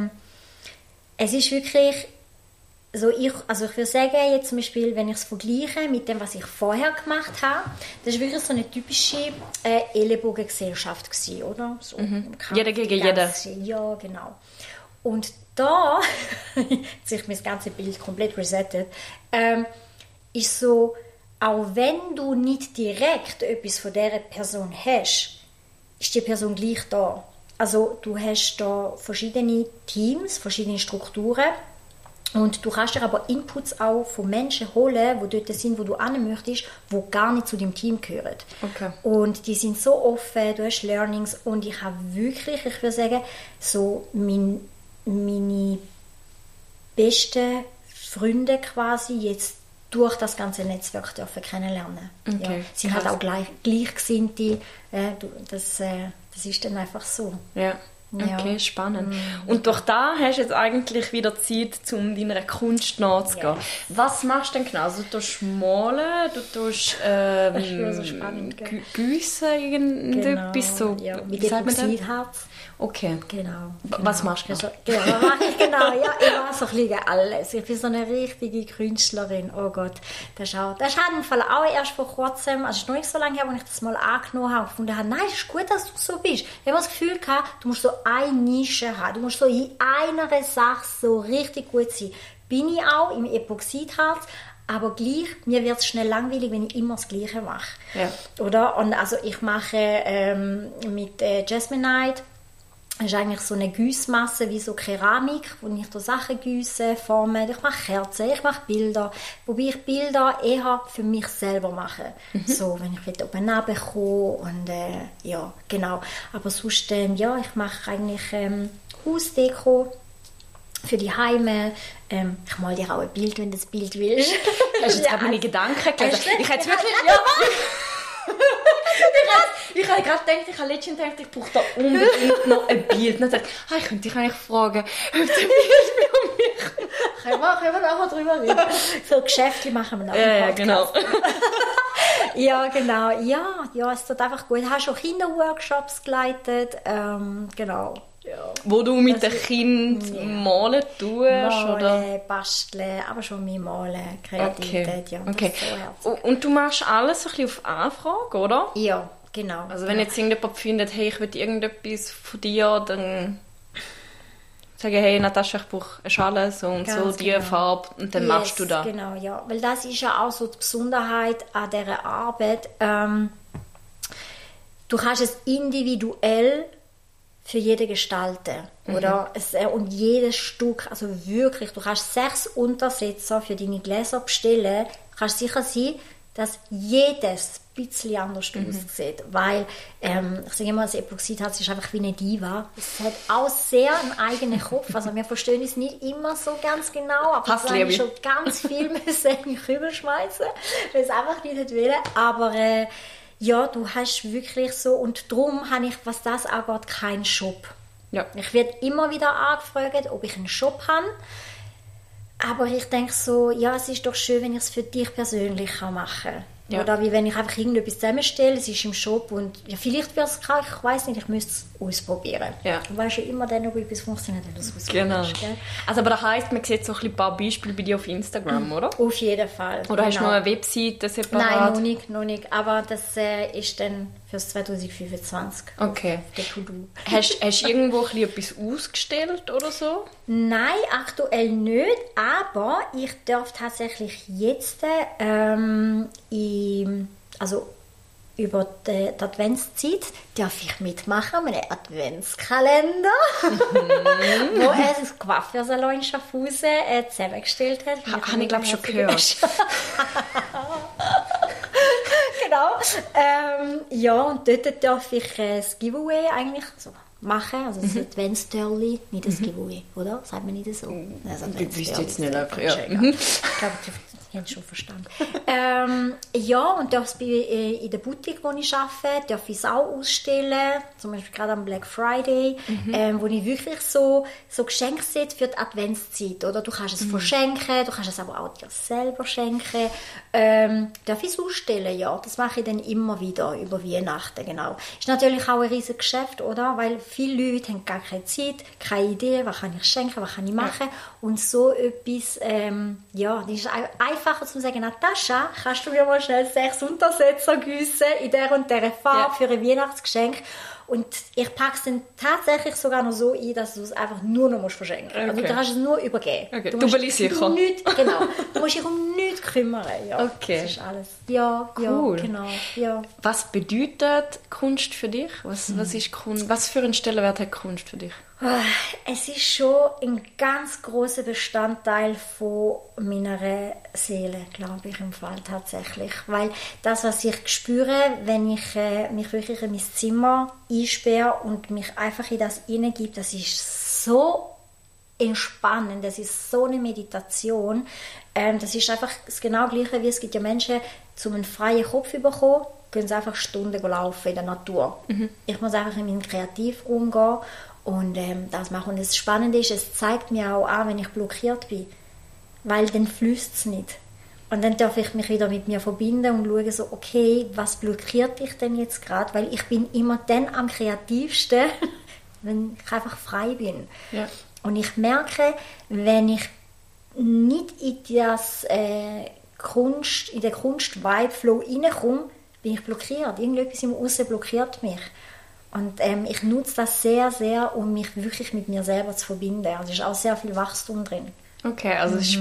Speaker 2: es ist wirklich so, ich würde sagen, jetzt zum Beispiel, wenn ich es vergleiche mit dem, was ich vorher gemacht habe, das war wirklich so eine typische Ellenbogengesellschaft gewesen, oder? So,
Speaker 1: jeder gegen jeden.
Speaker 2: Ja, genau. Und da hat sich mein ganzes Bild komplett resettet, ist so, auch wenn du nicht direkt etwas von dieser Person hast, ist die Person gleich da. Also du hast da verschiedene Teams, verschiedene Strukturen und du kannst dir aber Inputs auch von Menschen holen, die dort sind, wo du hin möchtest, die gar nicht zu deinem Team gehören.
Speaker 1: Okay.
Speaker 2: Und die sind so offen, du hast Learnings und ich habe wirklich, ich würde sagen, so meine besten Freunde quasi jetzt durch das ganze Netzwerk dürfen kennenlernen.
Speaker 1: Okay,
Speaker 2: ja. Sie sind halt auch Gleichgesinnte. Das ist dann einfach so.
Speaker 1: Ja. Okay, spannend. Und durch da hast du jetzt eigentlich wieder Zeit, um deiner Kunst nachzugehen. Ja. Was machst du denn genau? Also, du tust malen, du tust
Speaker 2: so spannend,
Speaker 1: gießen, irgendetwas so.
Speaker 2: Ja, mit Epoxidharz.
Speaker 1: Okay.
Speaker 2: Genau.
Speaker 1: Was machst du?
Speaker 2: Also, was mache ich genau? Ja, ich mache so ein bisschen alles. Ich bin so eine richtige Künstlerin. Oh Gott, das hat im Fall auch erst vor kurzem, also es ist noch nicht so lange her, als ich das mal angenommen habe, und gefunden habe, nein, es ist gut, dass du so bist. Ich habe das Gefühl gehabt, du musst so eine Nische haben. Du musst so in einer Sache so richtig gut sein. Bin ich auch im Epoxidharz, aber gleich, mir wird es schnell langweilig, wenn ich immer das Gleiche mache.
Speaker 1: Ja.
Speaker 2: Oder? Und also ich mache mit Jasminite, das ist eigentlich so eine Güssmasse wie so Keramik, wo ich da Sachen gieße, forme. Ich mache Kerzen, ich mache Bilder, wobei ich Bilder eher für mich selber mache. So, wenn ich wieder oben runterkomme und ja, genau. Aber sonst, ja, ich mache eigentlich Hausdeko für die Heime. Ich male dir auch ein Bild, wenn du das Bild willst.
Speaker 1: Hast du jetzt gerade meine Gedanken gelesen? Ich hätte wirklich... Ja. Ich habe gerade gedacht, ich habe letztens gedacht, ich brauche da unbedingt noch ein Bild. Und dann dachte ich könnte dich eigentlich fragen, ob du ein Bild für mich
Speaker 2: können wir nachher drüber reden. So Geschäfte machen wir nachher.
Speaker 1: Ja, genau.
Speaker 2: Ja, genau. Ja, es tut einfach gut. Du hast auch Kinderworkshops geleitet. Genau. Ja.
Speaker 1: Wo du mit den Kindern malen tust? Oder?
Speaker 2: Basteln, aber schon mehr malen, Kreativität.
Speaker 1: Okay. Ja, okay. So und du machst alles ein bisschen auf Anfrage, oder?
Speaker 2: Ja, genau.
Speaker 1: Also wenn jetzt irgendjemand findet, hey, ich will irgendetwas von dir, dann sagen, hey Natascha, ich brauche eine Schale, so und ganz so, diese Farbe, und dann machst du das.
Speaker 2: Genau, ja. Weil das ist ja auch so die Besonderheit an dieser Arbeit. Du kannst es individuell für jeden gestalten, oder? Und jedes Stück, also wirklich, du kannst 6 Untersetzer für deine Gläser bestellen, du kannst sicher sein, dass jedes ein bisschen anders aussieht, weil, ich sage immer, das Epoxidharz ist einfach wie eine Diva. Es hat auch sehr einen eigenen Kopf, also wir verstehen es nicht immer so ganz genau, aber es haben schon ganz viel müssen in mich rüberschmeißen, weil es einfach nicht will, aber ja, du hast wirklich so, und darum habe ich, was das angeht, keinen Shop.
Speaker 1: Ja.
Speaker 2: Ich werde immer wieder angefragt, ob ich einen Shop habe. Aber ich denke so, ja, es ist doch schön, wenn ich es für dich persönlich machen kann.
Speaker 1: Ja.
Speaker 2: Oder wie wenn ich einfach irgendetwas zusammenstelle, es ist im Shop und ja, vielleicht wird es klar, ich weiss nicht, ich müsste es ausprobieren.
Speaker 1: Ja.
Speaker 2: Du weißt ja immer dann, ob etwas funktioniert, wenn du es ausprobierst.
Speaker 1: Genau.
Speaker 2: Gell?
Speaker 1: Also, aber das heisst, man sieht so ein paar Beispiele bei dir auf Instagram, oder?
Speaker 2: Auf jeden Fall.
Speaker 1: Oder hast du noch eine Webseite separat?
Speaker 2: Nein, noch nicht. Aber das ist dann fürs 2025.
Speaker 1: Okay.
Speaker 2: Auf der To-Do.
Speaker 1: Hast du irgendwo etwas ausgestellt oder so?
Speaker 2: Nein, aktuell nicht, aber ich darf tatsächlich jetzt über die Adventszeit darf ich mitmachen mit einem Adventskalender, wo ein Coiffeursalon in Schaffhausen zusammengestellt hat.
Speaker 1: Habe ich, glaube ich, schon gehört.
Speaker 2: Genau. Ja, und dort darf ich das Giveaway eigentlich so machen, also das Adventstörli, nicht das Giveaway, oder? Sagt man nicht so? Das
Speaker 1: wüsste jetzt nicht, aber ja.
Speaker 2: Ich glaube, die haben es schon verstanden. Ja, und darf in der Boutique, wo ich arbeite, darf ich es auch ausstellen, zum Beispiel gerade am Black Friday, wo ich wirklich so Geschenke setze für die Adventszeit, oder? Du kannst es verschenken, du kannst es aber auch dir selber schenken. Darf ich es ausstellen? Ja, das mache ich dann immer wieder über Weihnachten, genau. Ist natürlich auch ein riesiges Geschäft, oder? Weil viele Leute haben gar keine Zeit, keine Idee, was kann ich schenken, was kann ich machen. Und so etwas, ja, das ist einfacher zu sagen, Natascha, kannst du mir mal schnell 6 Untersetzer gießen in der und der Farbe für ein Weihnachtsgeschenk. Und ich packe es dann tatsächlich sogar noch so ein, dass du es einfach nur noch verschenken musst.
Speaker 1: Okay.
Speaker 2: Also du kannst es nur übergeben.
Speaker 1: Okay.
Speaker 2: Du
Speaker 1: Du
Speaker 2: musst
Speaker 1: bist sicher.
Speaker 2: genau. Du musst dich um nichts kümmern. Ja.
Speaker 1: Okay.
Speaker 2: Das ist alles. Ja,
Speaker 1: Cool.
Speaker 2: ja, genau. Ja.
Speaker 1: Was bedeutet Kunst für dich? Was ist Kunst? Was für einen Stellenwert hat Kunst für dich?
Speaker 2: Es ist schon ein ganz großer Bestandteil von meiner Seele, glaube ich, im Fall tatsächlich. Weil das, was ich spüre, wenn ich mich wirklich in mein Zimmer einsperre und mich einfach in das hineingebe, das ist so entspannend, das ist so eine Meditation. Das ist einfach das genau Gleiche, wie es gibt ja Menschen, um einen freien Kopf zu bekommen, gehen sie einfach Stunden laufen in der Natur. Ich muss einfach in meinen Kreativraum gehen und das machen. Und das Spannende ist, es zeigt mir auch an, wenn ich blockiert bin, weil dann fließt es nicht. Und dann darf ich mich wieder mit mir verbinden und schauen, so, okay, was blockiert dich denn jetzt gerade? Weil ich bin immer dann am kreativsten, wenn ich einfach frei bin.
Speaker 1: Ja.
Speaker 2: Und ich merke, wenn ich nicht in das in den Kunst-Vibe-Flow reinkomme, bin ich blockiert. Irgendetwas im Aussen blockiert mich. Und ich nutze das sehr, sehr, um mich wirklich mit mir selber zu verbinden. Also es ist auch sehr viel Wachstum drin.
Speaker 1: Okay, also es ist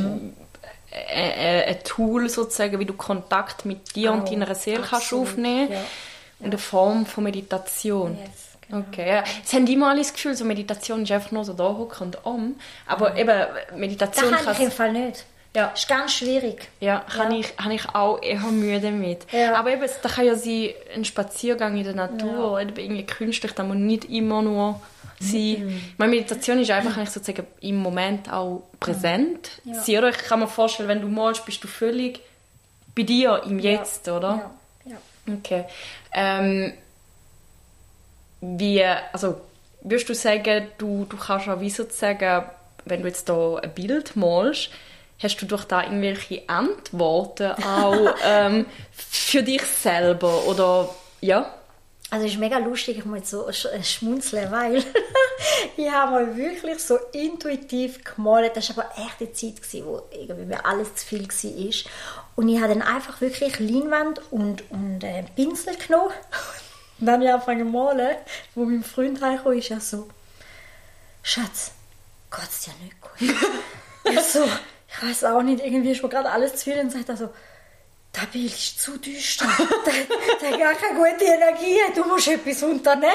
Speaker 1: ein Tool sozusagen, wie du Kontakt mit dir und deiner Seele kannst aufnehmen kannst. In der Form von Meditation.
Speaker 2: Yes, genau.
Speaker 1: Okay, ja. Jetzt haben die mal das Gefühl, so Meditation ist einfach nur so da hocken und um. Aber eben, Meditation
Speaker 2: Das habe ich im Fall nicht.
Speaker 1: Ja.
Speaker 2: Das ist ganz schwierig.
Speaker 1: Ja, habe ich auch eher Mühe damit.
Speaker 2: Ja.
Speaker 1: Aber eben, da kann ja sein, ein Spaziergang in der Natur oder irgendwie künstlich, da muss nicht immer nur sein. Meine Meditation ist einfach eigentlich sozusagen im Moment auch präsent.
Speaker 2: Ja.
Speaker 1: Sie, oder? Ich kann mir vorstellen, wenn du malst, bist du völlig bei dir, im Jetzt, oder?
Speaker 2: Ja.
Speaker 1: Okay. Also, würdest du sagen, du kannst auch wie sozusagen, wenn du jetzt da ein Bild malst, hast du durch da irgendwelche Antworten auch für dich selber, oder ja?
Speaker 2: Also es ist mega lustig, ich muss jetzt so schmunzeln, weil ich habe mal wirklich so intuitiv gemalt. Das war aber echt eine Zeit, wo irgendwie mir alles zu viel war. Und ich habe dann einfach wirklich Leinwand und Pinsel genommen. Und dann habe ich angefangen zu malen. Wo mein Freund heimkam, ist ja so, Schatz, geht's dir nicht gut? Ich so, ich weiß auch nicht, irgendwie ist mir gerade alles zu viel. Und sagt er so, das Bild ist zu düster. Der hat gar keine gute Energie. Du musst etwas unternehmen.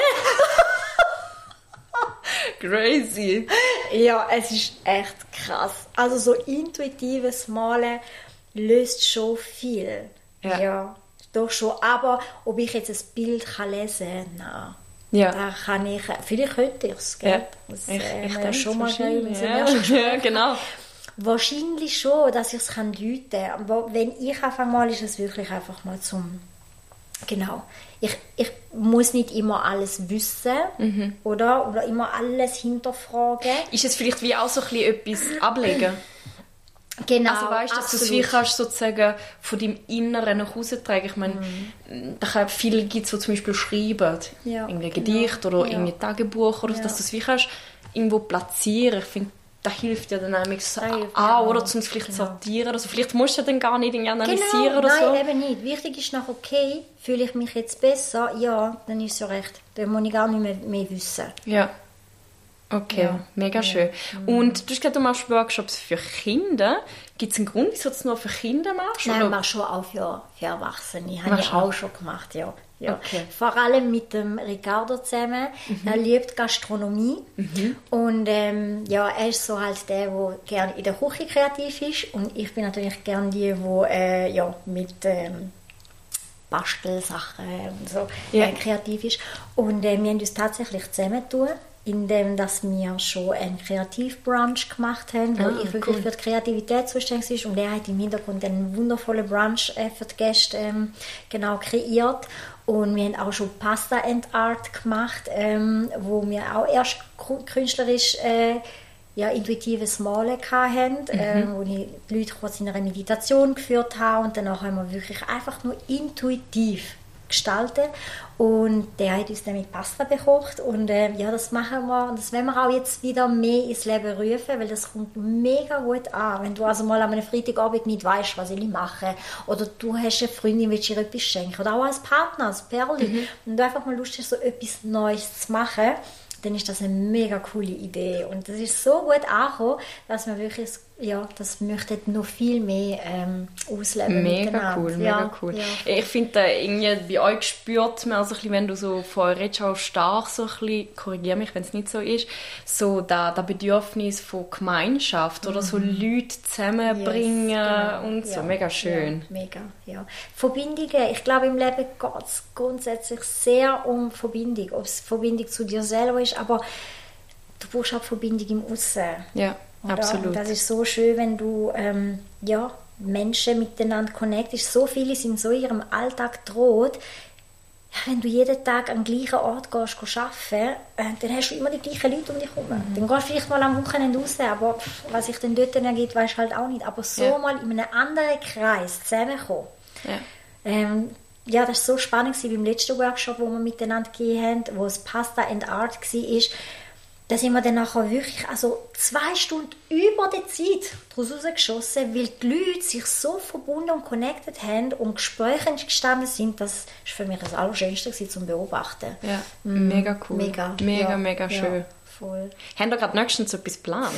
Speaker 1: Crazy.
Speaker 2: Ja, es ist echt krass. Also so intuitives Malen löst schon viel. Ja, doch schon. Aber ob ich jetzt ein Bild lesen kann, nein.
Speaker 1: Ja.
Speaker 2: Da kann ich, vielleicht könnte ich es, gell?
Speaker 1: Ja.
Speaker 2: Das
Speaker 1: Ich
Speaker 2: ja schon mal
Speaker 1: ja, genau.
Speaker 2: Wahrscheinlich schon, dass ich es deuten kann. Aber wenn ich anfange mal, ist es wirklich einfach mal zum Genau. Ich muss nicht immer alles wissen, oder immer alles hinterfragen.
Speaker 1: Ist es vielleicht wie auch so ein bisschen etwas ablegen?
Speaker 2: Genau,
Speaker 1: also weißt, dass du es wie kannst sozusagen von deinem Inneren nach außen tragen. Ich meine, da kann viele gibt es, die zum Beispiel schreiben, irgendwie ein Gedicht oder irgendwie ein Tagebuch oder so, dass du es wie kannst irgendwo platzieren. Ich finde, das hilft ja dann nämlich so oder zum es vielleicht sortieren oder so. Vielleicht musst du ja dann gar nicht irgendwie analysieren oder so.
Speaker 2: Nein, eben nicht. Wichtig ist noch, okay, fühle ich mich jetzt besser? Ja, dann ist es ja recht. Dann muss ich gar nicht mehr wissen.
Speaker 1: Ja. Okay, mega schön. Und du hast gesagt, du machst Workshops für Kinder. Gibt es einen Grund, wieso du es nur für Kinder machst?
Speaker 2: Nein, ich mache schon auch für Erwachsene. Habe ich auch schon gemacht, ja.
Speaker 1: Okay.
Speaker 2: Vor allem mit dem Ricardo zusammen. Er liebt Gastronomie. Und er ist so halt der gerne in der Küche kreativ ist. Und ich bin natürlich gerne die mit Bastelsachen und so kreativ ist. Und wir haben uns tatsächlich zusammentun, indem dass wir schon einen Kreativbrunch gemacht haben, wo ich wirklich für die Kreativität zuständig ist und er hat im Hintergrund einen wundervollen Brunch für die Gäste kreiert. Und wir haben auch schon Pasta and Art gemacht, wo wir auch erst künstlerisch intuitives Malen hatten, wo ich die Leute kurz in einer Meditation geführt habe und danach haben wir wirklich einfach nur intuitiv gestaltet und der hat uns dann mit Pasta bekocht und das machen wir und das wollen wir auch jetzt wieder mehr ins Leben rufen, weil das kommt mega gut an, wenn du also mal an einem Freitagabend nicht weißt, was ich mache oder du hast eine Freundin, willst ihr etwas schenken oder auch als Partner, als Perli und du einfach mal Lust hast, so etwas Neues zu machen, dann ist das eine mega coole Idee und das ist so gut angekommen, dass wir wirklich das möchten noch viel mehr ausleben.
Speaker 1: Mega cool, mega cool. Ja. Ich finde, irgendwie bei euch spürt man also ein bisschen, wenn du so vorher redest, auch stark so ein bisschen, korrigiere mich, wenn es nicht so ist, so das Bedürfnis von Gemeinschaft oder so Leute zusammenbringen und so. Mega schön.
Speaker 2: Ja, mega, ja. Verbindungen, ich glaube im Leben geht es grundsätzlich sehr um Verbindung, ob es Verbindung zu dir selber ist, aber du brauchst auch Verbindung im Aussen.
Speaker 1: Ja.
Speaker 2: Oder?
Speaker 1: Absolut.
Speaker 2: Und das ist so schön, wenn du Menschen miteinander connectest. So viele sind so in ihrem Alltag droht. Wenn du jeden Tag am gleichen Ort gehst arbeiten, dann hast du immer die gleichen Leute um dich herum. Dann gehst du vielleicht mal am Wochenende raus, aber was sich dann dort ergibt, weißt du halt auch nicht. Aber so mal in einem anderen Kreis zusammenkommen. Das war so spannend beim letzten Workshop, wo wir miteinander gegeben haben, wo es Pasta and Art war. Da sind wir dann nachher wirklich 2 Stunden über die Zeit daraus rausgeschossen, weil die Leute sich so verbunden und connected haben und Gespräche entstanden sind. Das war für mich das Allerschönste zum Beobachten.
Speaker 1: Ja, mega cool. Mega schön.
Speaker 2: Ja, voll.
Speaker 1: Haben wir gerade nächstens etwas geplant?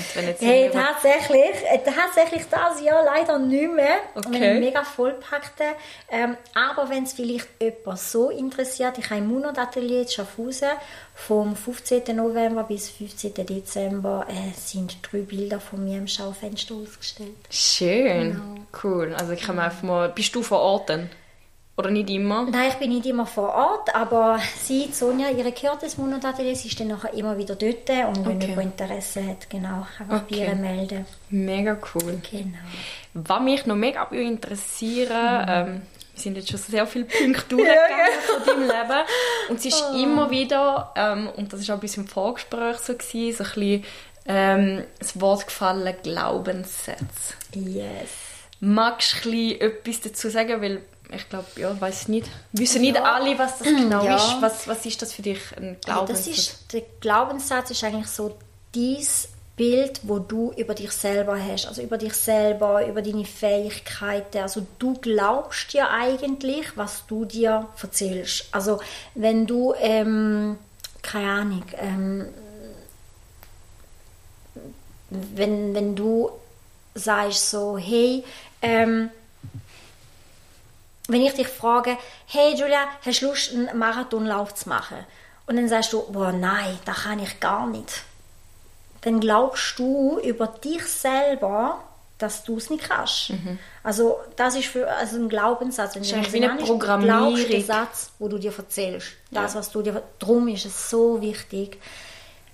Speaker 2: Tatsächlich das Jahr leider nicht mehr.
Speaker 1: Okay.
Speaker 2: Wir haben mega vollpackte. Aber wenn es vielleicht jemand so interessiert, ich habe im Monat-Atelier in Schaffhausen vom 15. November bis 15. Dezember sind 3 Bilder von mir im Schaufenster ausgestellt.
Speaker 1: Schön, cool. Also ich kann einfach mal... Bist du vor Ort denn? Oder nicht immer?
Speaker 2: Nein, ich bin nicht immer vor Ort, aber Sonja, ihre gehört das Monat-Atelier, sie ist dann nachher immer wieder dort und wenn jemand Interesse hat, einfach bei ihr melden.
Speaker 1: Mega cool.
Speaker 2: Genau.
Speaker 1: Was mich noch mega interessieren, wir sind jetzt schon sehr viele Punkte durchgegangen von deinem Leben und es ist immer wieder, und das war auch ein bisschen im Vorgespräch so gewesen, so ein bisschen das Wort gefallen, Glaubenssätze.
Speaker 2: Yes.
Speaker 1: Magst du etwas dazu sagen, weil ich glaube, wissen nicht alle, was das genau ist. Was ist das für dich, ein Glaubenssatz?
Speaker 2: Der Glaubenssatz ist eigentlich so dieses Bild, wo du über dich selber hast, also über dich selber, über deine Fähigkeiten. Also du glaubst dir eigentlich, was du dir erzählst. Also wenn du, keine Ahnung, wenn du sagst so, hey, wenn ich dich frage, hey Julia, hast du Lust, einen Marathonlauf zu machen? Und dann sagst du, boah, nein, das kann ich gar nicht. Dann glaubst du über dich selber, dass du es nicht kannst. Also das ist ein Glaubenssatz.
Speaker 1: Das ist wie eine Programmierung.
Speaker 2: Du glaubst den Satz, wo du dir erzählst. Das, was du dir... Darum ist es so wichtig,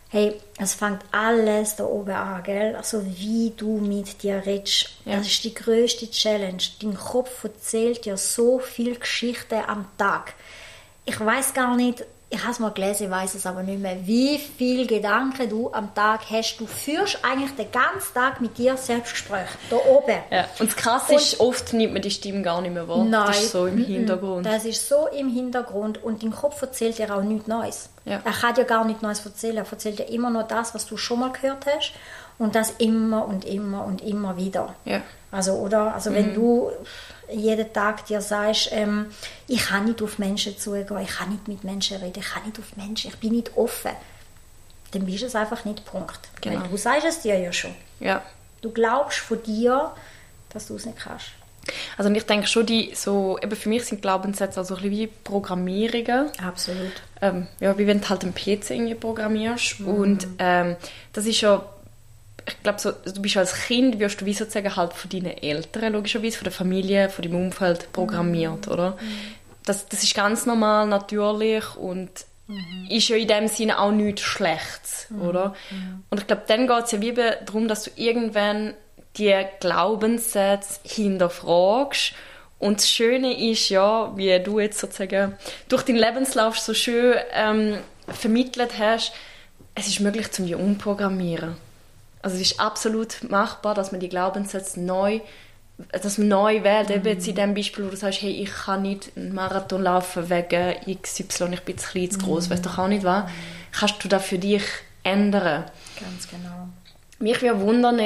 Speaker 2: Hey, es fängt alles da oben an, gell? Also wie du mit dir redest. Ja. Das ist die grösste Challenge. Dein Kopf erzählt dir so viele Geschichten am Tag. Ich weiß gar nicht, ich habe es mal gelesen, ich weiß es aber nicht mehr, wie viele Gedanken du am Tag hast. Du führst eigentlich den ganzen Tag mit dir Selbstgespräch, da oben.
Speaker 1: Ja. Und das Krasse ist, oft nimmt man die Stimme gar nicht mehr wahr.
Speaker 2: Nein,
Speaker 1: das ist so im Hintergrund.
Speaker 2: Das ist so im Hintergrund und dein Kopf erzählt dir auch nichts Neues.
Speaker 1: Ja.
Speaker 2: Er kann dir gar nichts Neues erzählen. Er erzählt dir immer nur das, was du schon mal gehört hast und das immer und immer und immer wieder.
Speaker 1: Ja.
Speaker 2: Also, oder? Also wenn du jeden Tag dir sagst, ich kann nicht auf Menschen zugehen, ich kann nicht mit Menschen reden, ich kann nicht auf Menschen, ich bin nicht offen, dann bist du es einfach nicht, Punkt.
Speaker 1: Genau.
Speaker 2: Weil du sagst es dir ja schon.
Speaker 1: Ja.
Speaker 2: Du glaubst von dir, dass du es nicht kannst.
Speaker 1: Also ich denke schon, eben für mich sind Glaubenssätze also ein bisschen wie Programmierungen.
Speaker 2: Absolut.
Speaker 1: Ja, wie wenn du halt einen PC irgendwie programmierst. Und das ist ja, ich glaube, so, du bist als Kind, wirst du wie sozusagen halt von deinen Eltern, logischerweise, von der Familie, von deinem Umfeld programmiert, oder? Das ist ganz normal, natürlich und ist ja in dem Sinne auch nichts Schlechtes, oder? Und ich glaube, dann geht es ja wie darum, dass du irgendwann die Glaubenssätze hinterfragst. Und das Schöne ist ja, wie du jetzt sozusagen durch deinen Lebenslauf so schön vermittelt hast, es ist möglich, die umprogrammieren. Also es ist absolut machbar, dass man die Glaubenssätze neu wählt. Eben jetzt in dem Beispiel, wo du sagst, hey, ich kann nicht einen Marathon laufen wegen XY, ich bin zu klein, zu gross, weißt du auch nicht was. Kannst du das für dich ändern?
Speaker 2: Ganz genau.
Speaker 1: Mich würde wundern,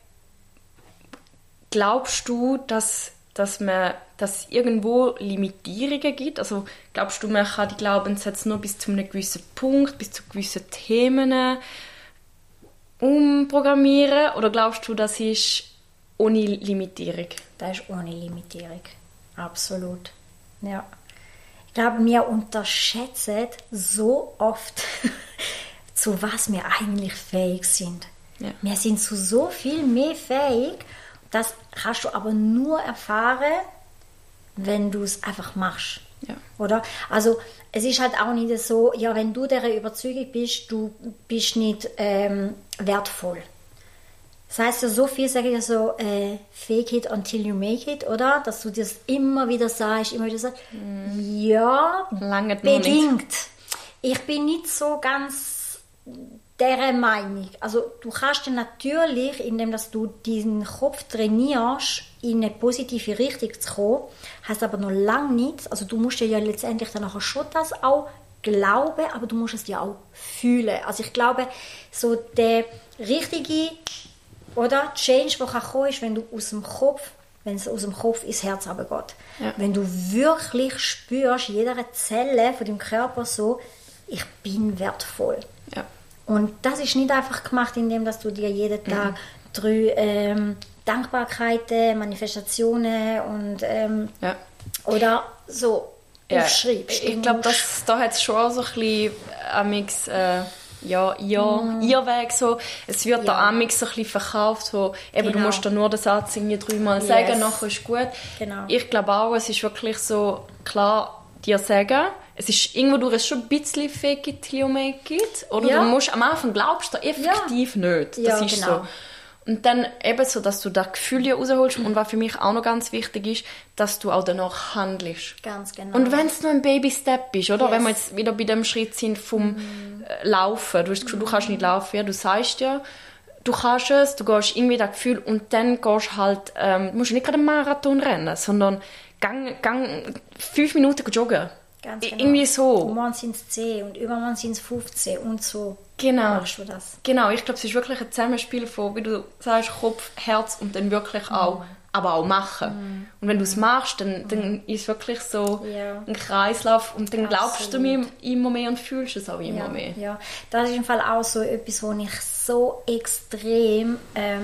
Speaker 1: glaubst du, dass es irgendwo Limitierungen gibt? Also glaubst du, man kann die Glaubenssätze nur bis zu einem gewissen Punkt, bis zu gewissen Themen umprogrammieren? Oder glaubst du, das ist ohne Limitierung?
Speaker 2: Das ist ohne Limitierung. Absolut. Ja. Ich glaube, wir unterschätzen so oft, zu was wir eigentlich fähig sind. Ja. Wir sind zu so viel mehr fähig. Das kannst du aber nur erfahren, wenn du es einfach machst.
Speaker 1: Ja.
Speaker 2: Oder? Also es ist halt auch nicht so, ja, wenn du der Überzeugung bist, du bist nicht wertvoll. Das heißt ja so viel, sage ich ja so, fake it until you make it, oder? Dass du das immer wieder sagst, ja,
Speaker 1: lange
Speaker 2: bedingt. Ich bin nicht so ganz dieser Meinung. Also du kannst natürlich, indem dass du deinen Kopf trainierst, in eine positive Richtung zu kommen, heißt aber noch lange nicht, also du musst ja letztendlich dann nachher schon das auch glauben, aber du musst es ja auch fühlen. Also ich glaube, so der richtige oder Change, der kommen kann, ist, wenn du wenn es aus dem Kopf ins Herz runtergeht.
Speaker 1: Ja.
Speaker 2: Wenn du wirklich spürst, jeder Zelle von deinem Körper so, ich bin wertvoll.
Speaker 1: Ja.
Speaker 2: Und das ist nicht einfach gemacht, indem dass du dir jeden Tag 3 Dankbarkeiten, Manifestationen und oder so aufschreibst.
Speaker 1: Ich glaube, da hat es schon so ein bisschen Irrweg so. Es wird da amix so ein bisschen verkauft, so, eben, du musst da nur den Satz 3-mal sagen, nachher ist gut.
Speaker 2: Genau.
Speaker 1: Ich glaube auch, es ist wirklich so, klar, dir sagen, es ist irgendwo durch schon ein bisschen fake it till you make it, oder du musst, am Anfang glaubst du effektiv nicht, das ist
Speaker 2: genau.
Speaker 1: so. Und dann eben so, dass du das Gefühl rausholst und was für mich auch noch ganz wichtig ist, dass du auch danach handelst.
Speaker 2: Ganz genau.
Speaker 1: Und wenn es nur ein Baby-Step ist, oder? Yes. Wenn wir jetzt wieder bei dem Schritt sind vom Laufen, du hast das Gefühl, du kannst nicht laufen, ja, du sagst ja, du kannst es, du gehst irgendwie das Gefühl und dann gehst halt, musst du nicht gerade einen Marathon rennen, sondern gang 5 Minuten joggen.
Speaker 2: Ganz genau.
Speaker 1: Irgendwie so.
Speaker 2: Und morgen sind es 10 und übermorgen sind es 15 und so.
Speaker 1: Genau.
Speaker 2: Machst du das.
Speaker 1: Genau, ich glaube, es ist wirklich ein Zusammenspiel von, wie du sagst, Kopf, Herz und dann wirklich auch, aber auch machen. Und wenn du es machst, dann ist es wirklich so ein Kreislauf und dann glaubst du mir immer mehr und fühlst es auch immer mehr.
Speaker 2: Ja, das ist im Fall auch so etwas, wo ich so extrem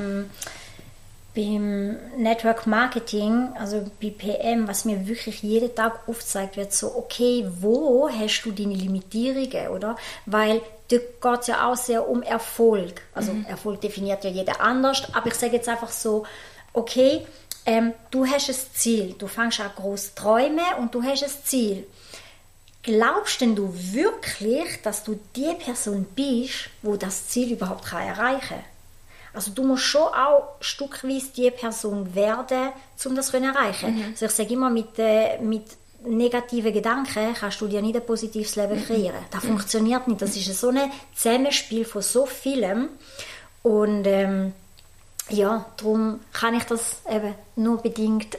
Speaker 2: beim Network Marketing, also bei PM, was mir wirklich jeden Tag aufgezeigt wird, so, okay, wo hast du deine Limitierungen, oder? Weil dort geht es ja auch sehr um Erfolg. Also Erfolg definiert ja jeder anders, aber ich sage jetzt einfach so, okay, du hast ein Ziel, du fängst an groß träumen und du hast ein Ziel. glaubst denn du wirklich, dass du die Person bist, wo das Ziel überhaupt erreichen kann? Also du musst schon auch stückweise die Person werden, um das zu erreichen. Also ich sage immer, mit negativen Gedanken kannst du dir nicht ein positives Leben kreieren. Das funktioniert nicht. Das ist so ein Zusammenspiel von so vielem. Und ja, darum kann ich das eben nur bedingt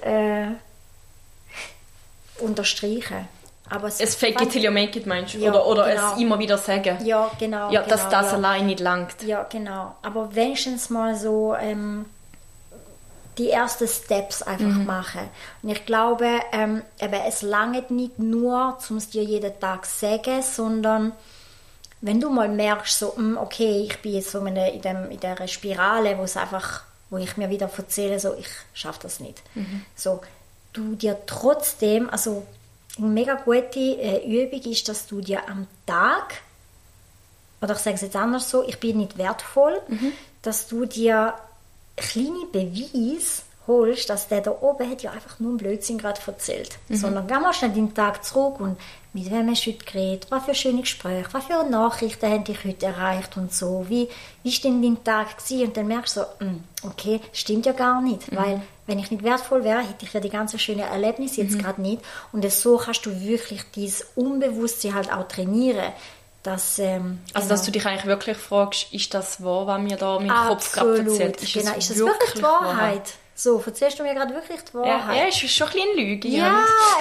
Speaker 2: unterstreichen. Aber
Speaker 1: es fake it till you make it, meinst du?
Speaker 2: Ja,
Speaker 1: oder
Speaker 2: genau.
Speaker 1: Es immer wieder sagen.
Speaker 2: Ja, genau.
Speaker 1: Ja, dass
Speaker 2: genau,
Speaker 1: das allein nicht langt.
Speaker 2: Ja, genau. Aber wenigstens mal so die ersten Steps einfach machen. Und ich glaube, eben, es langt nicht nur, um es dir jeden Tag zu sagen, sondern wenn du mal merkst, so, okay, ich bin jetzt so in dieser Spirale, wo ich mir wieder erzähle, so, ich schaffe das nicht. So, du dir trotzdem, also eine mega gute Übung ist, dass du dir am Tag, oder ich sage es jetzt anders so, ich bin nicht wertvoll, dass du dir kleine Beweise holst, dass der da oben hat ja einfach nur einen Blödsinn gerade erzählt. Sondern geh mal schnell den Tag zurück und mit wem hast du heute geredet, was für schöne Gespräche, was für Nachrichten haben dich heute erreicht und so. Wie war denn dein Tag gewesen? Und dann merkst du so, okay, stimmt ja gar nicht, weil wenn ich nicht wertvoll wäre, hätte ich ja die ganzen schönen Erlebnisse jetzt gerade nicht. Und so kannst du wirklich dieses Unbewusstsein halt auch trainieren. Dass,
Speaker 1: also, dass du dich eigentlich wirklich fragst, ist das wahr, was mir da mein Kopf gerade erzählt?
Speaker 2: Ist das wirklich die Wahrheit? So, erzählst du mir gerade wirklich die Wahrheit?
Speaker 1: Ja, er ist schon ein bisschen eine Lüge.
Speaker 2: Ja,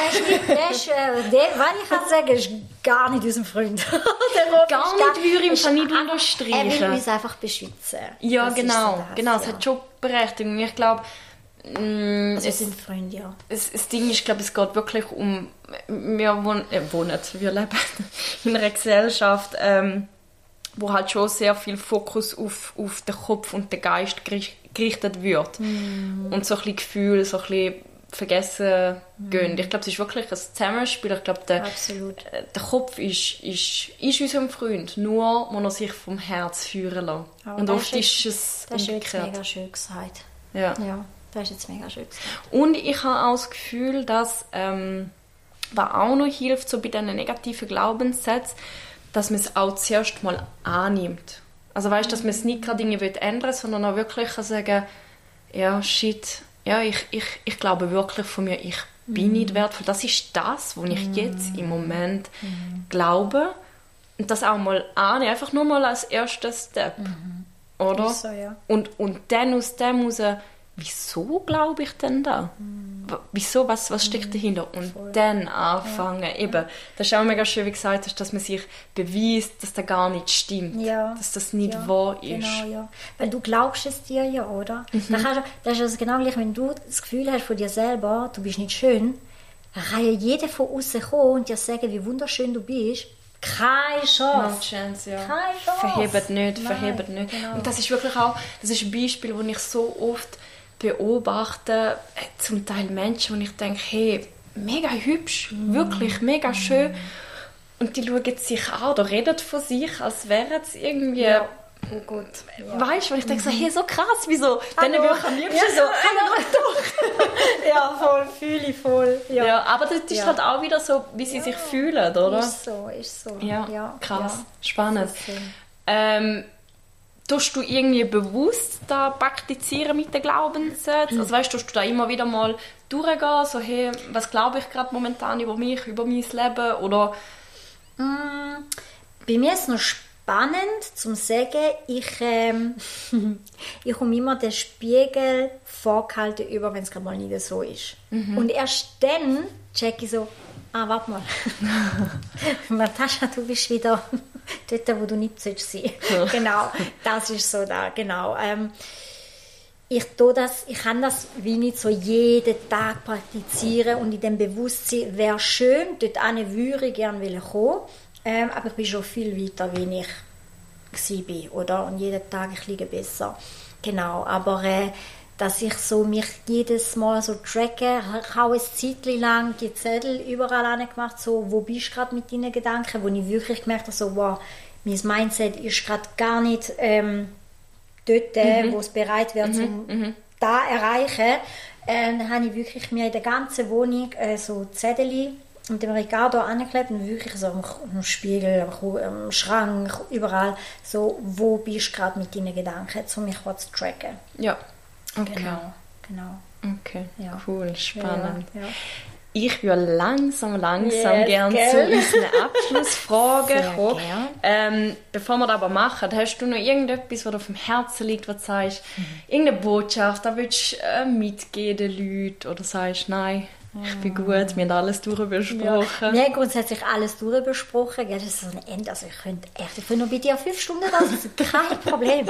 Speaker 2: wenn ich kann sagen, ist gar nicht unser Freund.
Speaker 1: Gar nicht, würde ich ihm nicht unterstreichen.
Speaker 2: Er will uns einfach beschützen.
Speaker 1: Ja,
Speaker 2: das
Speaker 1: genau.
Speaker 2: So das,
Speaker 1: genau, es hat schon Berechtigung. Ich glaube,
Speaker 2: also es sind Freunde, ja.
Speaker 1: Das Ding ist, glaube es geht wirklich um, wir leben in einer Gesellschaft, wo halt schon sehr viel Fokus auf den Kopf und den Geist gerichtet wird. Und so ein bisschen Gefühle, so ein bisschen vergessen gehen. Ich glaube, es ist wirklich ein Zusammenspiel. Ich glaube, der Kopf ist unser Freund, nur muss er sich vom Herz führen lassen.
Speaker 2: Aber
Speaker 1: und oft ist es
Speaker 2: das umgekehrt. Das ist mega schön gesagt.
Speaker 1: Ja.
Speaker 2: Das ist jetzt mega schön gesagt.
Speaker 1: Und ich habe auch das Gefühl, dass was auch noch hilft, so bei diesen negativen Glaubenssätzen, dass man es auch zuerst mal annimmt. Also weißt, dass man es nicht gerade irgendwie ändern will, sondern auch wirklich sagen, ja, shit, ja, ich glaube wirklich von mir, ich bin nicht wertvoll. Das ist das, was ich jetzt im Moment glaube. Und das auch mal annehmen, einfach nur mal als erster Step. Oder?
Speaker 2: So, ja.
Speaker 1: Und dann aus dem heraus, wieso glaube ich denn da? Wieso, was steckt dahinter? Und dann anfangen, eben, das ist auch mega schön, wie gesagt hast, dass man sich beweist, dass das gar nicht stimmt, dass das nicht wahr ist.
Speaker 2: Genau, ja. Weil du glaubst es dir ja, oder? Das ist also genau gleich, wenn du das Gefühl hast von dir selber, du bist nicht schön, dann kann ja jeder von außen kommen und dir sagen, wie wunderschön du bist. Keine Chance.
Speaker 1: No chance, ja.
Speaker 2: Keine Chance.
Speaker 1: Verhebt nicht.
Speaker 2: Genau.
Speaker 1: Und das ist wirklich auch, das ist ein Beispiel, das ich so oft beobachte, zum Teil Menschen, wo ich denke, hey, mega hübsch, wirklich mega schön. Und die schauen sich an oder reden von sich, als wären es irgendwie...
Speaker 2: Ja. Oh Gott. Ja.
Speaker 1: Weißt du, weil ich denke so, hey, so krass, wieso? Dann würde ich am liebsten so,
Speaker 2: ja, voll, fühle ich voll.
Speaker 1: Ja, aber das ist halt auch wieder so, wie sie sich fühlen, oder?
Speaker 2: Ist so.
Speaker 1: Ja, krass, spannend. Tust du irgendwie bewusst da praktizieren mit den Glaubenssätzen? Also weißt du, tust du da immer wieder mal durchgehen, so hey, was glaube ich gerade momentan über mich, über mein Leben, oder?
Speaker 2: Bei mir ist es noch spannend zu sagen, ich komme immer den Spiegel vorgehalten über, wenn es gerade mal nicht so ist. Und erst dann checke ich so, warte mal. Natascha, du bist wieder dort, wo du nicht sein sollst. Genau, das ist so da, genau. Ich kann das wie nicht so jeden Tag praktizieren und in dem Bewusstsein, wäre schön, dort würde ich gerne kommen, aber ich bin schon viel weiter, wie ich war, oder? Und jeden Tag ich liege besser. Genau, aber dass ich so mich jedes Mal so tracke, ich habe eine Zeit lang die Zettel überall gemacht, so, wo bist du gerade mit deinen Gedanken, wo ich wirklich gemerkt habe, so, wow, mein Mindset ist gerade gar nicht dort, wo es bereit wird, um da zu erreichen. Dann habe ich wirklich mir in der ganzen Wohnung so Zettel mit dem Ricardo angeklebt und wirklich so am Spiegel, am Schrank, überall, so, wo bist du gerade mit deinen Gedanken, um mich zu tracken.
Speaker 1: Ja, okay.
Speaker 2: Genau.
Speaker 1: Okay,
Speaker 2: ja.
Speaker 1: Cool, spannend.
Speaker 2: Ja.
Speaker 1: Ich würde langsam gerne zu unseren Abschlussfragen kommen. Bevor wir das aber machen, hast du noch irgendetwas, was dir auf dem Herzen liegt, was du sagst, irgendeine Botschaft, da willst du mitgeben den Leuten oder sagst, nein, ich bin gut, wir haben alles durchbesprochen.
Speaker 2: Ja. Wir haben grundsätzlich alles durchbesprochen. Das ist so ein Ende. Also ich könnte noch bei dir 5 Stunden da sein, kein Problem.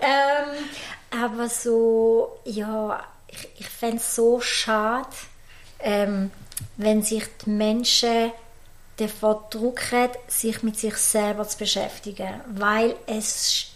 Speaker 2: Aber so, ja, ich fände es so schade, wenn sich die Menschen davor drücken, sich mit sich selber zu beschäftigen. Weil es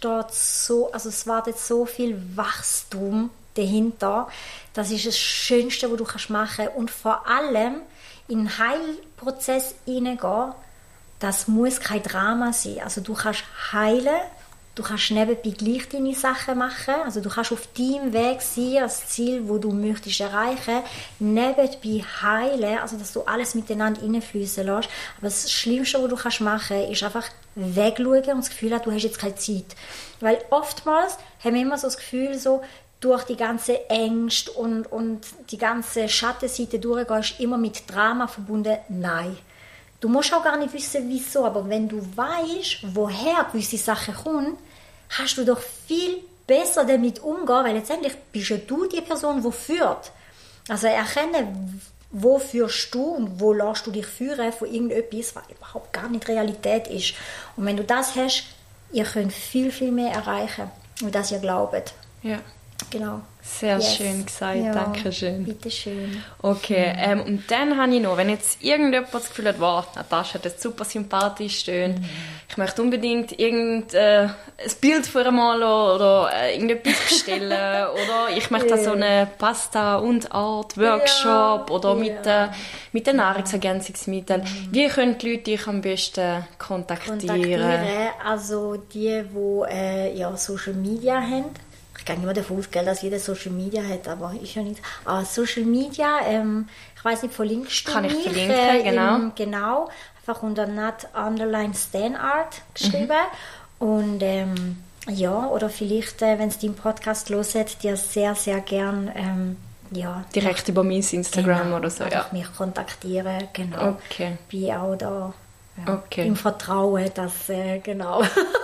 Speaker 2: wartet so viel Wachstum dahinter. Das ist das Schönste, was du machen kannst. Und vor allem in den Heilprozess hineingehen, das muss kein Drama sein. Also du kannst heilen, du kannst nebenbei gleich deine Sachen machen. Also du kannst auf deinem Weg sein, das Ziel, das du möchtest erreichen, nebenbei heilen, also dass du alles miteinander reinfließen lässt. Aber das Schlimmste, was du machen kannst, ist einfach wegschauen und das Gefühl haben, du hast jetzt keine Zeit. Weil oftmals haben wir immer so das Gefühl, so, durch die ganze Ängste und die ganze Schattenseite durchgehst, immer mit Drama verbunden. Nein. Du musst auch gar nicht wissen, wieso, aber wenn du weißt, woher gewisse Sachen kommen, hast du doch viel besser damit umgehen, weil letztendlich bist ja du die Person, die führt. Also erkennen, wo führst du und wo lässt du dich führen von irgendetwas, was überhaupt gar nicht Realität ist. Und wenn du das hast, ihr könnt viel, viel mehr erreichen, und das ihr glaubt.
Speaker 1: Ja.
Speaker 2: Genau.
Speaker 1: Sehr schön gesagt,
Speaker 2: ja,
Speaker 1: danke schön.
Speaker 2: Bitteschön.
Speaker 1: Okay, und dann habe ich noch, wenn jetzt irgendjemand das Gefühl hat, wow, Natascha hat jetzt super sympathisch stehen, ich möchte unbedingt ein Bild von ihr malen oder irgendetwas bestellen oder ich möchte so eine Pasta- und Art-Workshop oder mit den Nahrungsergänzungsmitteln. Wie können die Leute dich am besten kontaktieren?
Speaker 2: Also die Social Media haben. Ich gehe immer davon aus, dass jeder Social Media hat, aber ist ja nicht. Social Media, ich weiß nicht, verlinkst du
Speaker 1: Kann
Speaker 2: mich?
Speaker 1: Ich verlinken, genau.
Speaker 2: Genau, einfach unter Nat_Stanart geschrieben. Und oder vielleicht, wenn es deinen Podcast hört, dir sehr, sehr gern
Speaker 1: direkt über mein Instagram oder so,
Speaker 2: mich kontaktieren, genau.
Speaker 1: Okay.
Speaker 2: Bin auch da im Vertrauen, dass, genau...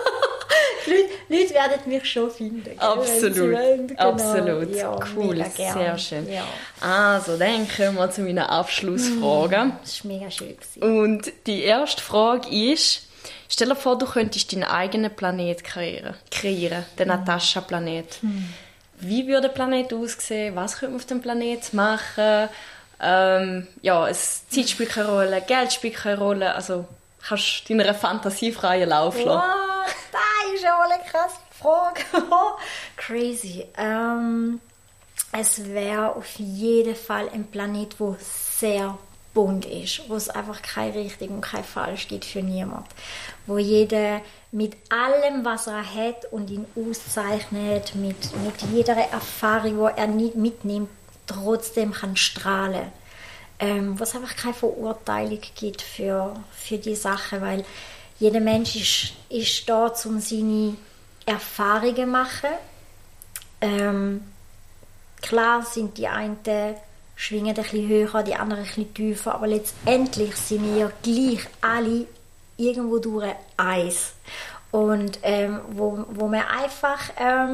Speaker 2: Leute werden mich schon finden.
Speaker 1: Absolut, genau. Absolut.
Speaker 2: Ja,
Speaker 1: cool, sehr schön. Ja. Also, dann kommen wir zu meiner Abschlussfrage.
Speaker 2: Das war mega schön.
Speaker 1: Und die erste Frage ist, stell dir vor, du könntest deinen eigenen Planet kreieren, den Natascha-Planet. Wie würde der Planet aussehen? Was könnte man auf dem Planet machen? Es Zeit spielt keine Rolle, Geld spielt keine Rolle. Also, kannst du deiner Fantasie freien Lauf lassen.
Speaker 2: Wow, das ist ja wohl eine krasse Frage. Crazy. Es wäre auf jeden Fall ein Planet, der sehr bunt ist, wo es einfach kein richtig und kein falsch gibt für niemanden. Wo jeder mit allem, was er hat und ihn auszeichnet, mit jeder Erfahrung, die er nicht mitnimmt, trotzdem kann strahlen. Wo es einfach keine Verurteilung gibt für die Sache, weil jeder Mensch ist da, um seine Erfahrungen zu machen. Klar sind die einen schwingen ein bisschen höher, die anderen ein bisschen tiefer, aber letztendlich sind wir gleich alle irgendwo durch eins. Und wo man einfach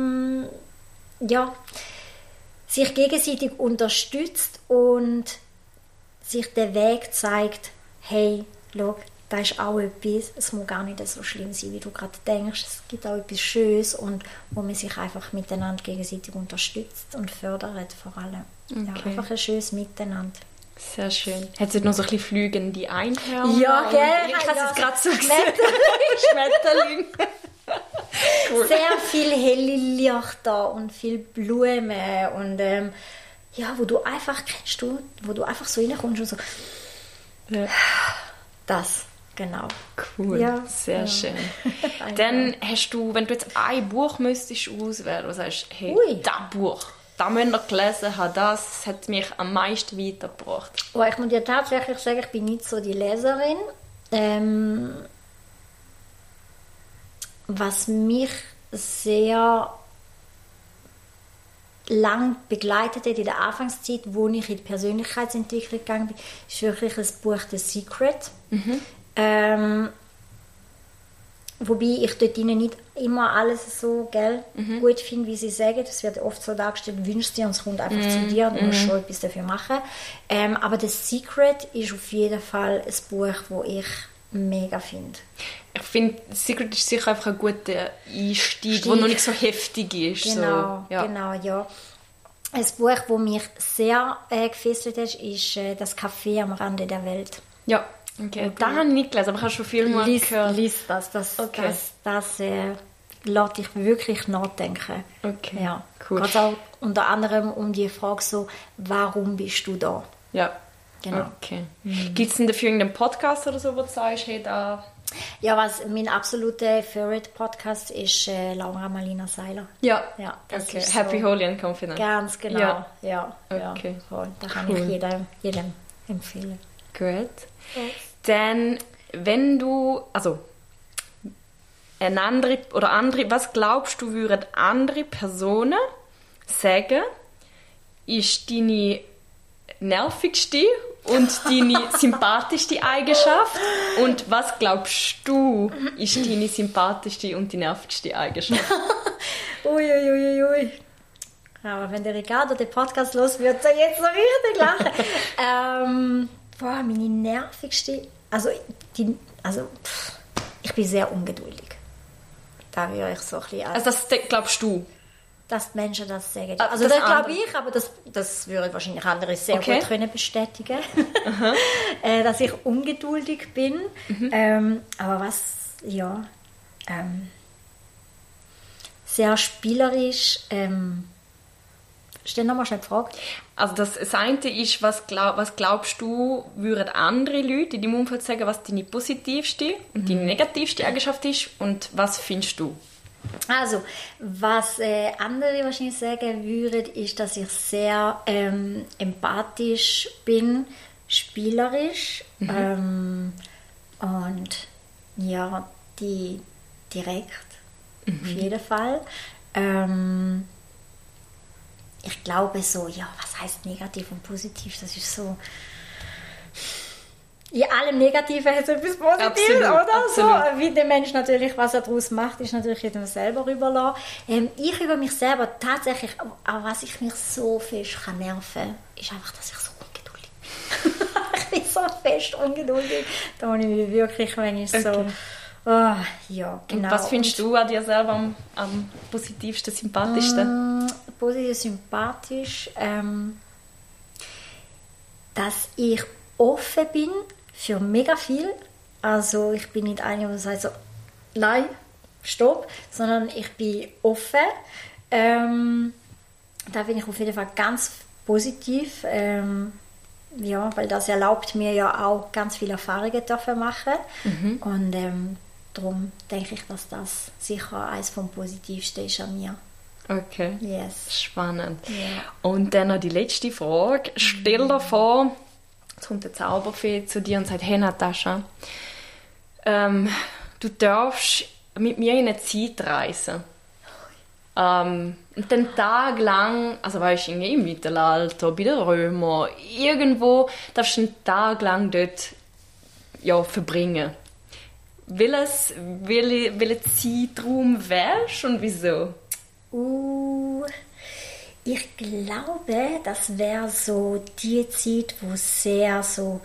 Speaker 2: sich gegenseitig unterstützt und sich der Weg zeigt, hey, schau, da ist auch etwas, es muss gar nicht so schlimm sein, wie du gerade denkst, es gibt auch etwas Schönes und wo man sich einfach miteinander gegenseitig unterstützt und fördert vor allem. Okay. Ja, einfach ein schönes Miteinander.
Speaker 1: Sehr schön. Hat es noch so ein bisschen fliegende Einhörner?
Speaker 2: Ja, gell?
Speaker 1: Ich habe es gerade so gesehen. Schmetterling.
Speaker 2: Cool. Sehr viel helle Lichter und viel Blumen und wo du einfach kennst, wo du einfach so reinkommst und so. Ja. Das, genau.
Speaker 1: Cool, ja, sehr schön. Dann hast du, wenn du jetzt ein Buch müsstest auswählen, was sagst du, hey, das Buch, das müsst ihr gelesen haben, das hat mich am meisten weitergebracht?
Speaker 2: Oh, ich muss dir tatsächlich sagen, ich bin nicht so die Leserin. Was mich sehr lang begleitet hat in der Anfangszeit, wo ich in die Persönlichkeitsentwicklung gegangen bin, ist wirklich das Buch «The Secret». Wobei ich dort ihnen nicht immer alles so gut finde, wie sie sagen. Es wird oft so dargestellt, wünschst dir und es kommt einfach zu dir und du musst schon etwas dafür machen. Aber «The Secret» ist auf jeden Fall ein Buch, das ich mega finde.
Speaker 1: Ich finde, «Secret» ist sicher einfach ein guter Einstieg, der noch nicht so heftig ist.
Speaker 2: Genau,
Speaker 1: so. Ja.
Speaker 2: Genau, ja. Ein Buch, das mich sehr gefesselt hat, ist «Das Café am Rande der Welt».
Speaker 1: Ja, okay. Das habe ich nicht gelesen, aber ich habe schon viel mal gehört.
Speaker 2: Lies das. Das lässt dich wirklich nachdenken.
Speaker 1: Okay,
Speaker 2: ja.
Speaker 1: cool.
Speaker 2: Geht auch unter anderem um die Frage so, warum bist du da?
Speaker 1: Ja.
Speaker 2: Genau.
Speaker 1: Okay. Gibt es denn dafür irgendeinen Podcast oder so, wo du sagst, hey, da...
Speaker 2: Ja, mein absoluter Favorite-Podcast ist Laura Marlina Seiler.
Speaker 1: Ja,
Speaker 2: ja, das
Speaker 1: okay.
Speaker 2: ist
Speaker 1: Happy,
Speaker 2: so
Speaker 1: Holy and Confident.
Speaker 2: Ganz genau, ja.
Speaker 1: Okay.
Speaker 2: Voll. Da kann ich jedem empfehlen.
Speaker 1: Gut. Yes. Dann, wenn du, also was glaubst du, würden andere Personen sagen, ist deine nervigste und deine sympathischste Eigenschaft? Und was glaubst du, ist deine sympathischste und die nervigste Eigenschaft?
Speaker 2: Ui. Aber wenn der Ricardo den Podcast los wird, er jetzt so richtig lachen. Meine nervigste... ich bin sehr ungeduldig. Da würde ich so ein bisschen...
Speaker 1: Also das glaubst du?
Speaker 2: Dass die Menschen das sagen. Also das glaube ich, aber das würde wahrscheinlich andere sehr gut können bestätigen. Dass ich ungeduldig bin. Aber was, ja... sehr spielerisch... Stell nochmal schnell die Frage.
Speaker 1: Also das eine ist, was glaubst du, würden andere Leute in deinem Umfeld sagen, was deine positivste und deine negativste Eigenschaft ist, und was findest du?
Speaker 2: Also, was andere wahrscheinlich sagen würden, ist, dass ich sehr empathisch bin, spielerisch und ja, direkt auf jeden Fall. Ich glaube so, ja, was heißt negativ und positiv? Das ist so... In allem Negativen hat es etwas Positives, oder?
Speaker 1: Absolut.
Speaker 2: So, wie der Mensch natürlich, was er daraus macht, ist natürlich jedem selber überlassen. Ich über mich selber tatsächlich, aber was ich mich so fest nerven kann, ist einfach, dass ich so ungeduldig bin. Ich bin so fest ungeduldig. Da bin ich wirklich, wenn ich so... Oh, ja, genau.
Speaker 1: Und was findest du an dir selber am positivsten, sympathischsten?
Speaker 2: Positiv, sympathisch, dass ich offen bin für mega viel. Also ich bin nicht eine, die sagt so, nein, stopp, sondern ich bin offen. Da bin ich auf jeden Fall ganz positiv. Ja, weil das erlaubt mir ja auch ganz viele Erfahrungen dafür machen. Und darum denke ich, dass das sicher eines vom Positivsten ist an mir.
Speaker 1: Okay.
Speaker 2: Yes.
Speaker 1: Spannend.
Speaker 2: Yeah.
Speaker 1: Und dann noch die letzte Frage. Stell dir vor, jetzt kommt der Zauberfee zu dir und sagt, hey Natascha, du darfst mit mir in eine Zeit reisen. Und dann tagelang, also weißt du, im Mittelalter, bei den Römern, irgendwo darfst du einen Tag lang dort verbringen. Welchen Zeitraum wärst und wieso?
Speaker 2: Ich glaube, das wäre so die Zeit, wo sehr so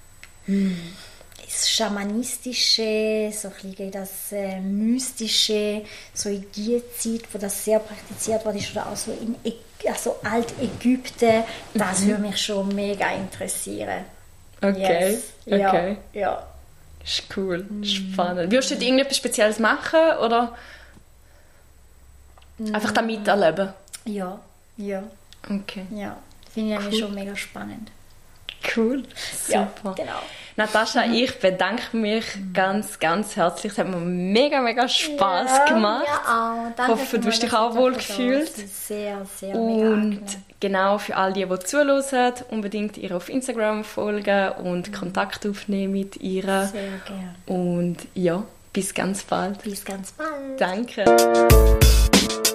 Speaker 2: das Schamanistische, so ein bisschen das Mystische, so in die Zeit, wo das sehr praktiziert wurde, oder auch so in Altägypten, das würde mich schon mega interessieren.
Speaker 1: Okay,
Speaker 2: yes.
Speaker 1: okay.
Speaker 2: Ja.
Speaker 1: Ist cool, spannend. Würdest du dort irgendetwas Spezielles machen, oder einfach da miterleben?
Speaker 2: Ja.
Speaker 1: Okay.
Speaker 2: Ja, finde ich eigentlich schon mega spannend.
Speaker 1: Cool, super.
Speaker 2: Ja, genau.
Speaker 1: Natascha, ich bedanke mich ganz, ganz herzlich. Es hat mir mega, mega Spass gemacht.
Speaker 2: Ja, auch. Danke,
Speaker 1: ich hoffe, du hast dich auch wohl gefühlt.
Speaker 2: Sehr, sehr
Speaker 1: Und
Speaker 2: mega
Speaker 1: genau, für all die zuhören, unbedingt ihr auf Instagram folgen und Kontakt aufnehmen mit ihr.
Speaker 2: Sehr gerne.
Speaker 1: Und ja, bis ganz bald.
Speaker 2: Bis ganz bald.
Speaker 1: Danke.